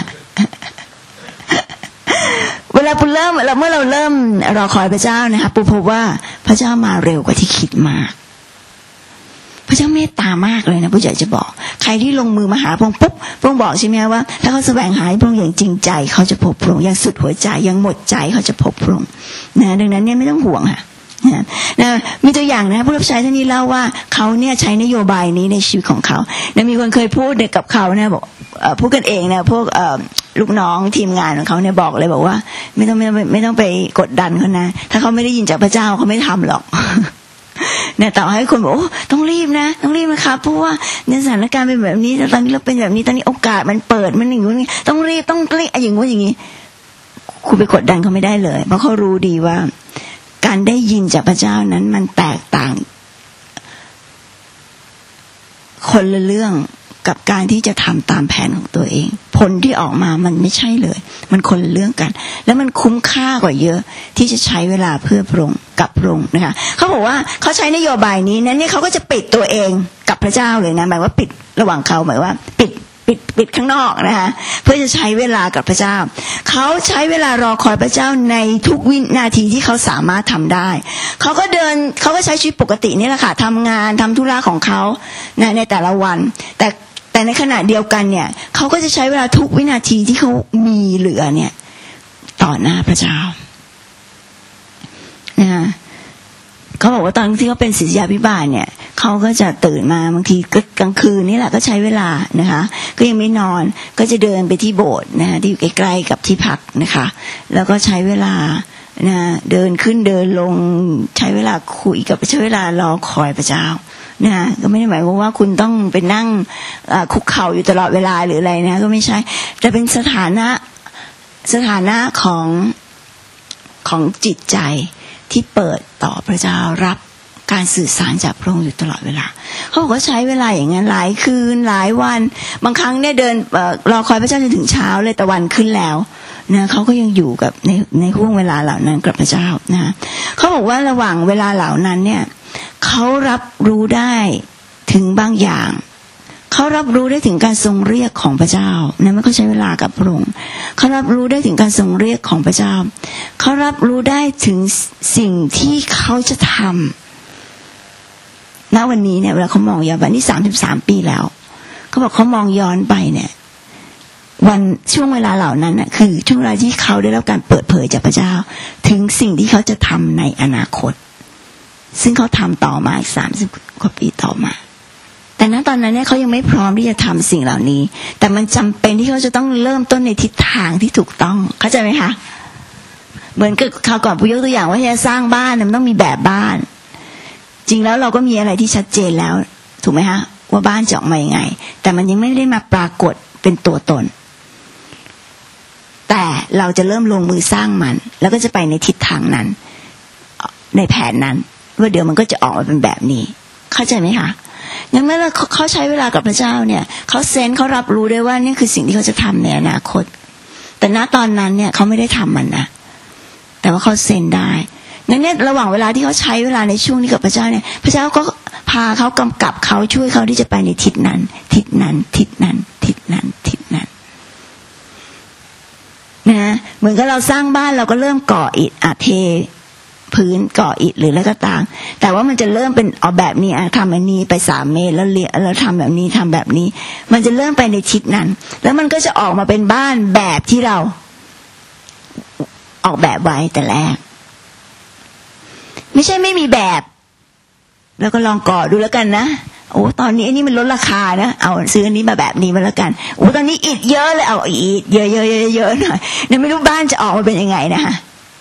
Speaker 1: เวลาปู่เริ่มเราเมื่อเราเริ่มรอคอยพระเจ้านะคะปู่พบว่าพระเจ้ามาเร็วกว่าที่คิดมากพระเจ้าเมตตามากเลยนะปู่อยากจะบอกใครที่ลงมือมาหาพระองค์ปุ๊บพระองค์บอกใช่ไหมว่าถ้าเขาแสวงหาพระองค์อย่างจริงใจเขาจะพบพระองค์อย่างสุดหัวใจอย่างหมดใจเขาจะพบพระองค์นะดังนั้นเนี่ยไม่ต้องห่วงค่ะนะมีตัวอย่างนะผู้รับใช้ท่านนี้เล่าว่าเขาเนี่ยใช้นโยบายนี้ในชีวิตของเขานะมีคนเคยพูดกับเขานะบอกพูดกันเองนะพวกลูกน้องทีมงานของเขาเนี่ยบอกเลยบอกว่าไม่ต้องไม่ต้องไม่ต้องไปกดดันเขานะถ้าเขาไม่ได้ยินจากพระเจ้าเขาไม่ทำหรอกเนี่ยต่อให้คนบอกต้องรีบนะต้องรีบนะครับเพราะว่าในสถานการณ์เป็นแบบนี้ตอนนี้เราเป็นแบบนี้ตอนนี้โอกาสมันเปิดมันอย่างนี้ต้องรีบต้องรีบอย่างงู้นอย่างนี้คุณไปกดดันเขาไม่ได้เลยเพราะเขารู้ดีว่าการได้ยินจากพระเจ้านั้นมันแตกต่างคนละเรื่องกับการที่จะทำตามแผนของตัวเองผลที่ออกมามันไม่ใช่เลยมันคนละเรื่องกันแล้วมันคุ้มค่ากว่าเยอะที่จะใช้เวลาเพื่อพระองค์กับพระองค์นะคะเขาบอกว่าเขาใช้นโยบายนี้นั้นเนี่ยเขาก็จะปิดตัวเองกับพระเจ้าเลยนะหมายว่าปิดระหว่างเขาหมายว่าปิดปิดปิดข้างนอกนะคะเพื่อจะใช้เวลากับพระเจ้าเขาใช้เวลารอคอยพระเจ้าในทุกวินาทีที่เขาสามารถทำได้เขาก็เดินเขาก็ใช้ชีวิตปกตินี่แหละค่ะทำงานทำธุระของเขาในในแต่ละวันแต่แต่ในขณะเดียวกันเนี่ยเขาก็จะใช้เวลาทุกวินาทีที่เขามีเหลือเนี่ยต่อหน้าพระเจ้านะคะเขาบอกว่าตอนที่เขาเป็นศิษยาภิบาลเนี่ยเขาก็จะตื่นมาบางทีก็กลางคืนนี่แหละก็ใช้เวลานะคะก็ยังไม่นอนก็จะเดินไปที่โบสถ์นะคะที่อยู่ใกล้ๆกับที่พักนะคะแล้วก็ใช้เวลานะเดินขึ้นเดินลงใช้เวลาคุยกับใช้เวลารอคอยพระเจ้านะก็ไม่ได้หมายความว่าคุณต้องไปนั่งคุกเข่าอยู่ตลอดเวลาหรืออะไรนะก็ไม่ใช่แต่เป็นสถานะสถานะของของจิตใจที่เปิดต่อพระเจ้ารับการสื่อสารจากพระองค์อยู่ตลอดเวลาเขาบอกว่าใช้เวลาอย่างนั้นหลายคืนหลายวันบางครั้งเนี่ยเดินรอคอยพระเจ้าจนถึงเช้าเลยตะวันขึ้นแล้วนะเขาก็ยังอยู่กับในในห่วงเวลาเหล่านั้นกับพระเจ้านะเขาบอกว่าระหว่างเวลาเหล่านั้นเนี่ยเขารับรู้ได้ถึงบางอย่างเขารับรู้ได้ถึงการทรงเรียกของพระเจ้านะไม่เขาใช้เวลากับพระองค์เขารับรู้ได้ถึงการทรงเรียกของพระเจ้าเขารับรู้ได้ถึงสิ่งที่เขาจะทำณวันนี้เนี่ยเวลาเขามองย้อนไปนี่สามสิบสามปีแล้วเขาบอกเขามองย้อนไปเนี่ยวันช่วงเวลาเหล่านั้นน่ะคือช่วงเวลาที่เขาได้รับการเปิดเผยจากพระเจ้าถึงสิ่งที่เขาจะทำในอนาคตซึ่งเขาทำต่อมาอีกสามสิบกว่าปีต่อมาแต่ณตอนนั้นเนี่ยเขายังไม่พร้อมที่จะทำสิ่งเหล่านี้แต่มันจำเป็นที่เขาจะต้องเริ่มต้นในทิศทางที่ถูกต้องเข้าใจไหมคะเหมือนกับคราวก่อนปุยกตัวอย่างว่าจะสร้างบ้านมันต้องมีแบบบ้านจริงแล้วเราก็มีอะไรที่ชัดเจนแล้วถูกไหมคะว่าบ้านจะออกมายังไงแต่มันยังไม่ได้มาปรากฏเป็นตัวตนแต่เราจะเริ่มลงมือสร้างมันแล้วก็จะไปในทิศทางนั้นในแผนนั้นว่าเดี๋ยวมันก็จะออกมาเป็นแบบนี้เข้าใจไหมคะงั้นเมื่อเขาใช้เวลากับพระเจ้าเนี่ยเขาเซนส์เขารับรู้ได้ว่านี่คือสิ่งที่เขาจะทำในอนาคตแต่ณตอนนั้นเนี่ยเขาไม่ได้ทำมันนะแต่ว่าเขาเซนได้งั้นเนี่ยระหว่างเวลาที่เขาใช้เวลาในช่วงนี้กับพระเจ้าเนี่ยพระเจ้าก็พาเขากำกับเขาช่วยเขาที่จะไปในทิศนั้นทิศนั้นทิศนั้นทิศนั้นทิศนั้นนะเหมือนกับเราสร้างบ้านเราก็เริ่มก่ออิฐอาเทพื้นก่ออิฐหรืออะไรก็ตามแต่ว่ามันจะเริ่มเป็นเอาแบบนี้ทำแบบนี้ไปสามเมตรแล้วเลี้ยแล้วทำแบบนี้ทำแบบนี้มันจะเริ่มไปในทิศนั้นแล้วมันก็จะออกมาเป็นบ้านแบบที่เราออกแบบไว้แต่แรกไม่ใช่ไม่มีแบบแล้วก็ลองก่อดูแล้วกันนะโอ้ตอนนี้อันนี้มันลดราคานะเอาซื้ออันนี้มาแบบนี้มาแล้วกันโอ้ตอนนี้อิฐเยอะเลยเอาอิฐเยอะๆเยอะๆหน่อยเนี่ยไม่รู้บ้านจะออกมาเป็นยังไงนะคะ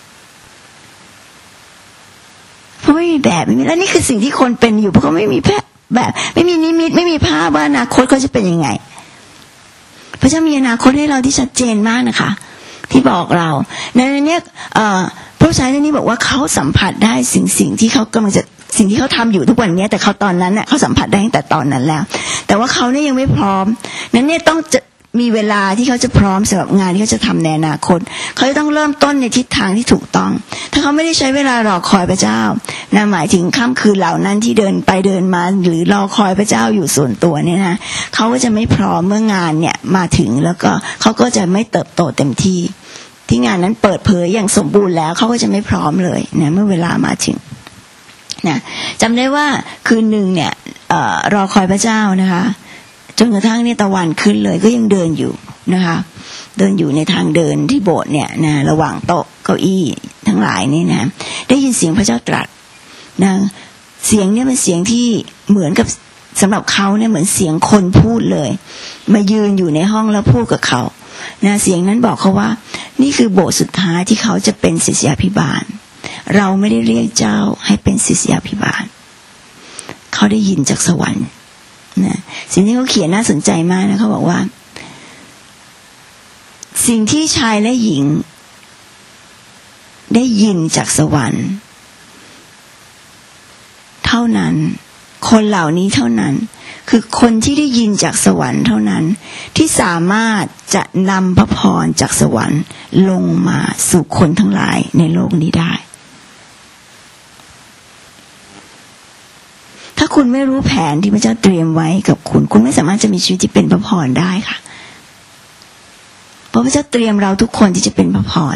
Speaker 1: เพราะไม่มีแบบไม่มีแล้วนี่คือสิ่งที่คนเป็นอยู่เพราะเขาไม่มีแบบไม่มีนิมิตไม่มีภาพว่าอนาคตเขาจะเป็นยังไงพระเจ้ามีอนาคตให้เราที่ชัดเจนมากนะคะที่บอกเราในนี้พระชายท่านนี้บอกว่าเขาสัมผัสได้สิ่งสิ่งที่เขากำลังจะสิ่งที่เขาทำอยู่ทุกวันนี้แต่เขาตอนนั้นเน่ะเขาสัมผัสได้ตั้งแต่ตอนนั้นแล้วแต่ว่าเขาเนี่ยยังไม่พร้อมนั้นเนี่ยต้องจะมีเวลาที่เขาจะพร้อมสำหรับงานที่เขาจะทำในอนาคตเขาจะต้องเริ่มต้นในทิศทางที่ถูกต้องถ้าเขาไม่ได้ใช้เวลารอคอยพระเจ้านะหมายถึงค่ำคืนเหล่านั้นที่เดินไปเดินมาหรือรอคอยพระเจ้าอยู่ส่วนตัวเนี่ยนะเขาก็จะไม่พร้อมเมื่องานเนี่ยมาถึงแล้วก็เขาก็จะไม่เติบโตเต็มที่ที่งานนั้นเปิดเผยอย่างสมบูรณ์แล้วเขาก็จะไม่พร้อมเลยนะเมื่อเวลามาถึงนะจำได้ว่าคืนหนึ่งเนี่ยเอ่อรอคอยพระเจ้านะคะจนกระทั่งนี่ตะวันขึ้นเลยก็ยังเดินอยู่นะคะเดินอยู่ในทางเดินที่โบสถ์เนี่ยนะระหว่างโต๊ะเก้าอี้ทั้งหลายนี่นะได้ยินเสียงพระเจ้าตรัสนะเสียงเนี่ยเป็นเสียงที่เหมือนกับสำหรับเขาเนี่ยเหมือนเสียงคนพูดเลยมายืนอยู่ในห้องแล้วพูดกับเขานะเสียงนั้นบอกเขาว่านี่คือโบสถ์สุดท้ายที่เขาจะเป็นศิษยาภิบาลเราไม่ได้เรียกเจ้าให้เป็นศิษยาภิบาลเขาได้ยินจากสวรรค์นะสิ่งที่เขาเขียนน่าสนใจมากนะเขาบอกว่าสิ่งที่ชายและหญิงได้ยินจากสวรรค์เท่านั้นคนเหล่านี้เท่านั้นคือคนที่ได้ยินจากสวรรค์เท่านั้นที่สามารถจะนำพระพรจากสวรรค์ลงมาสู่คนทั้งหลายในโลกนี้ได้ถ้าคุณไม่รู้แผนที่พระเจ้าเตรียมไว้กับคุณคุณไม่สามารถจะมีชีวิตที่เป็นพระพรได้ค่ะเพราะพระเจ้าเตรียมเราทุกคนที่จะเป็นพระพร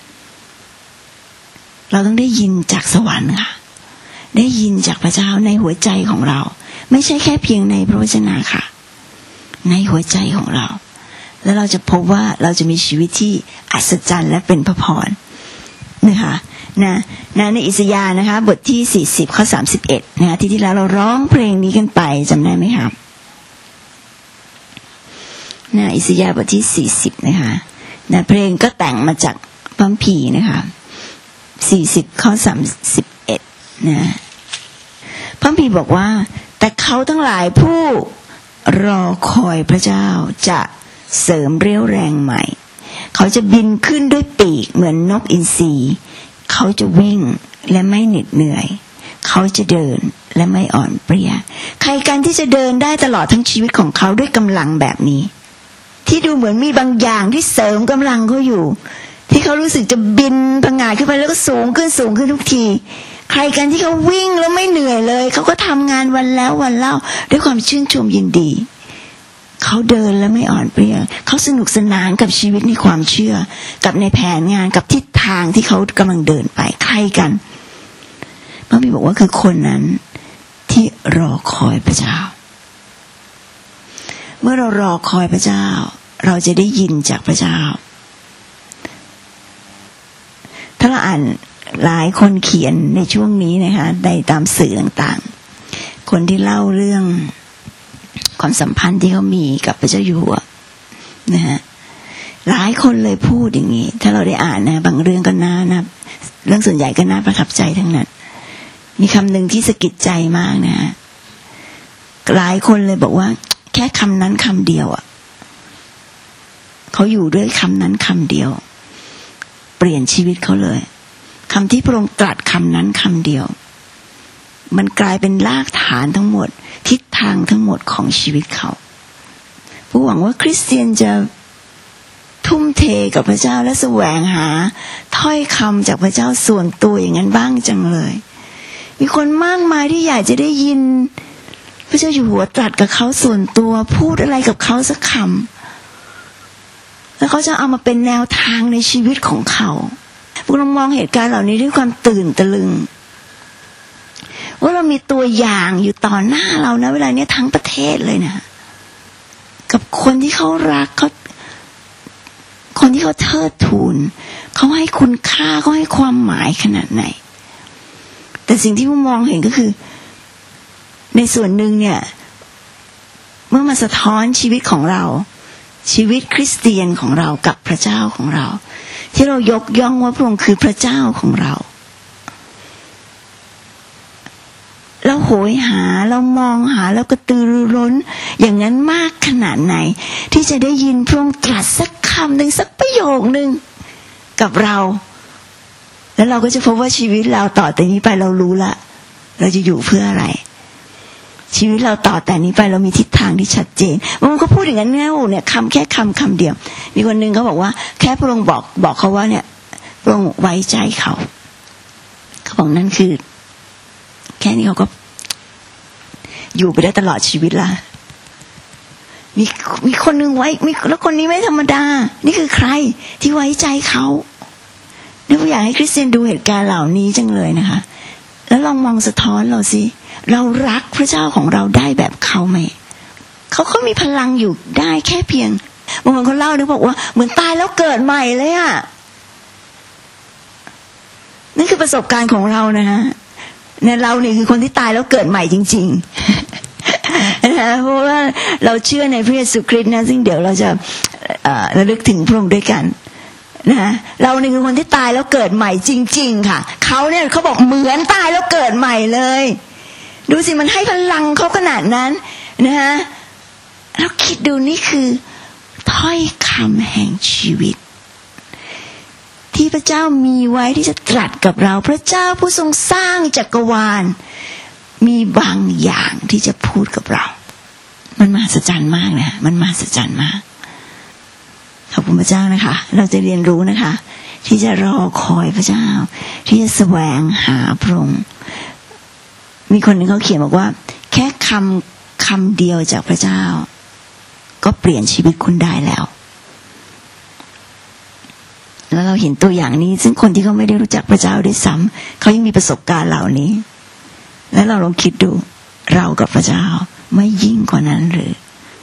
Speaker 1: เราต้องได้ยินจากสวรรค์ค่ะได้ยินจากพระเจ้าในหัวใจของเราไม่ใช่แค่เพียงในพระวจนะค่ะในหัวใจของเราแล้วเราจะพบว่าเราจะมีชีวิตที่อัศจรรย์และเป็นพระพรนะคะนะนะในอิสยาห์นะคะบทที่สี่สิบข้อสามสิบเอ็ดนะคะที่ที่แล้วเราร้องเพลงนี้กันไปจำได้ไหมครับนะอิสยาห์บทที่สี่สิบนะคะนะเพลงก็แต่งมาจากพระคัมภีร์นะคะสี่สิบข้อสามสิบเอ็ดนะพระคัมภีร์บอกว่าแต่เขาทั้งหลายผู้รอคอยพระเจ้าจะเสริมเรี่ยวแรงใหม่เขาจะบินขึ้นด้วยปีกเหมือนนกอินทรีเขาจะวิ่งและไม่เหน็ดเหนื่อยเขาจะเดินและไม่อ่อนเพลียใครกันที่จะเดินได้ตลอดทั้งชีวิตของเขาด้วยกำลังแบบนี้ที่ดูเหมือนมีบางอย่างที่เสริมกำลังเขาอยู่ที่เขารู้สึกจะบินผงาดขึ้นไปแล้วก็สูงขึ้นสูงขึ้นทุกทีใครกันที่เขาวิ่งแล้วไม่เหนื่อยเลยเขาก็ทำงานวันแล้ววันเล่าด้วยความชื่นชมยินดีเขาเดินแล้วไม่อ่อนเพลียเขาสนุกสนานกับชีวิตในความเชื่อกับในแผนงานกับทิศทางที่เขากำลังเดินไปใครกันพระบิดาบอกว่าคือคนนั้นที่รอคอยพระเจ้าเมื่อเรารอคอยพระเจ้าเราจะได้ยินจากพระเจ้าถ้าเราอ่านหลายคนเขียนในช่วงนี้นะคะในตามสื่อต่างๆคนที่เล่าเรื่องความสัมพันธ์ที่เขามีกับพระเจ้าอยู่หัวนะฮะหลายคนเลยพูดอย่างนี้ถ้าเราได้อ่านนะบางเรื่องก็น่านะเรื่องส่วนใหญ่ก็น่าประทับใจทั้งนั้นมีคำหนึ่งที่สะกิดใจมากนะหลายคนเลยบอกว่าแค่คำนั้นคำเดียวอ่ะเขาอยู่ด้วยคำนั้นคำเดียวเปลี่ยนชีวิตเขาเลยคำที่พระองค์ตรัสคำนั้นคำเดียวมันกลายเป็นรากฐานทั้งหมดทิศทางทั้งหมดของชีวิตเขาผู้หวังว่าคริสเตียนจะทุ่มเทกับพระเจ้าและแสวงหาถ้อยคำจากพระเจ้าส่วนตัวอย่างนั้นบ้างจังเลยมีคนมากมายที่อยากจะได้ยินพระเจ้าอยู่หัวตรัสกับเขาส่วนตัวพูดอะไรกับเขาสักคำแล้วเขาจะเอามาเป็นแนวทางในชีวิตของเขาพวกเรามองเหตุการณ์เหล่านี้ด้วยความตื่นตะลึงว่าเรามีตัวอย่างอยู่ต่อหน้าเรานะเวลานี้ทั้งประเทศเลยนะกับคนที่เขารักเขาคนที่เขาเทิดทูนเขาให้คุณค่าเขาให้ความหมายขนาดไหนแต่สิ่งที่ผมมองเห็นก็คือในส่วนหนึ่งเนี่ยเมื่อมาสะท้อนชีวิตของเราชีวิตคริสเตียนของเรากับพระเจ้าของเราที่เรายกย่องว่าพระองค์คือพระเจ้าของเราเราโหยหาเรามองหาแล้วก็ตือรือร้นอย่างนั้นมากขนาดไหนที่จะได้ยินพระองค์ตรัสสักคำหนึ่งสักประโยคหนึ่งกับเราแล้วเราก็จะพบว่าชีวิตเราต่อแต่นี้ไปเรารู้ละเราจะอยู่เพื่ออะไรชีวิตเราต่อแต่นี้ไปเรามีทิศทางที่ชัดเจนบางคนก็พูดอย่างนั้นแง่เนี่ยคำแค่คำคำเดียวมีคนนึงเขาบอกว่าแค่พระองค์บอกบอกเขาว่าเนี่ยพระองค์ไว้ใจเขาเขาบอกนั่นคือแค่นี้เขาก็อยู่ไปได้ตลอดชีวิตละมีมีคนนึงไว้มีแล้วคนนี้ไม่ธรรมดานี่คือใครที่ไว้ใจเขาเนี่ยผมอยากให้คริสเตียนดูเหตุการณ์เหล่านี้จังเลยนะคะแล้วลองมองสะท้อนเราสิเรารักพระเจ้าของเราได้แบบเขาไหมเขาเขามีพลังอยู่ได้แค่เพียงบางคนเขาเล่าเนี่ยบอกว่าเหมือนตายแล้วเกิดใหม่เลยอ่ะนี่คือประสบการณ์ของเรานะฮะเนี่ยเราเนี่ยคือคนที่ตายแล้วเกิดใหม่จริงๆนะเพราะว่าเราเชื่อในพระเยซูคริสต์นะซึ่งเดี๋ยวเราจะระลึกถึงพระองค์ด้วยกันนะเราเนี่ยคือคนที่ตายแล้วเกิดใหม่จริงๆค่ะเขาเนี่ยเขาบอกเหมือนตายแล้วเกิดใหม่เลยดูสิมันให้พลังเขาขนาดนั้นนะฮะแล้วคิดดูนี่คือถ้อยคำแห่งชีวิตที่พระเจ้ามีไว้ที่จะตรัสกับเราพระเจ้าผู้ทรงสร้างจักรวาลมีบางอย่างที่จะพูดกับเรามันมหัศจรรย์มากนะมันมหัศจรรย์มากขอบคุณพระเจ้านะคะเราจะเรียนรู้นะคะที่จะรอคอยพระเจ้าที่จะแสวงหาพระองค์มีคนหนึ่งเขาเขียนบอกว่าแค่คำคำเดียวจากพระเจ้าก็เปลี่ยนชีวิตคุณได้แล้วแล้วเราเห็นตัวอย่างนี้ซึ่งคนที่เขาไม่ได้รู้จักพระเจ้าด้วยซ้ำเขายังมีประสบการณ์เหล่านี้แล้วเราลองคิดดูเรากับพระเจ้าไม่ยิ่งกว่านั้นหรือ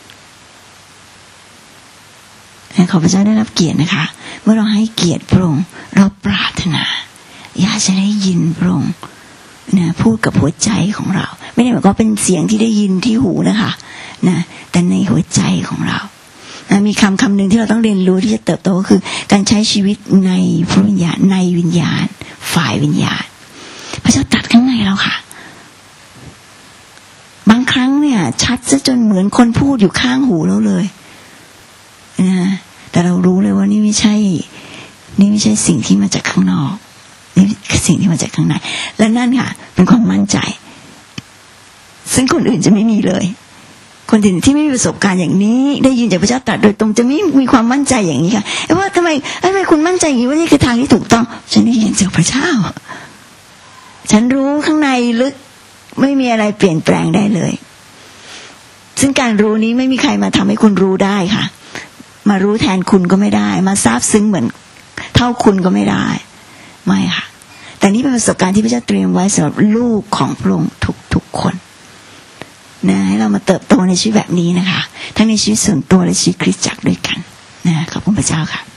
Speaker 1: ขอพระเจ้าได้รับเกียรตินะคะเมื่อเราให้เกียรติพระองค์เราปรารถนาอยากจะได้ยินพระองค์นะพูดกับหัวใจของเราไม่ได้หมายความเป็นเสียงที่ได้ยินที่หูนะคะนะแต่ในหัวใจของเรานะมีคำคำหนึ่งที่เราต้องเรียนรู้ที่จะเติบโตก็คือการใช้ชีวิตในพระวิญญาณในวิญญาณฝ่ายวิญญาณพระเจ้าตรัสข้างในเราค่ะบางครั้งเนี่ยชัดซะจนเหมือนคนพูดอยู่ข้างหูเราเลยนะแต่เรารู้เลยว่านี่ไม่ใช่นี่ไม่ใช่สิ่งที่มาจากข้างนอกนี่คือสิ่งที่มาจากข้างในและนั่นค่ะเป็นความมั่นใจซึ่งคนอื่นจะไม่มีเลยคนอื่นที่ไม่มีประสบการณ์อย่างนี้ได้ยินจากพระเจ้าตรัสโดยตรงจะไม่มีความมั่นใจอย่างนี้ค่ะว่าทำไมทำไมคุณมั่นใจอย่างนี้ว่านี่คือทางที่ถูกต้องฉันได้ยินจากพระเจ้าฉันรู้ข้างในลึกไม่มีอะไรเปลี่ยนแปลงได้เลยซึ่งการรู้นี้ไม่มีใครมาทำให้คุณรู้ได้ค่ะมารู้แทนคุณก็ไม่ได้มาซาบซึ้งเหมือนเท่าคุณก็ไม่ได้ไม่ค่ะแต่นี่เป็นประสบการณ์ที่พระเจ้าเตรียมไว้สำหรับลูกของพระองค์ทุกๆคนนะให้เรามาเติบโตในชีวิตแบบนี้นะคะทั้งในชีวิตส่วนตัวและชีวิตคริสตจักรด้วยกันนะขอบคุณพระเจ้าค่ะ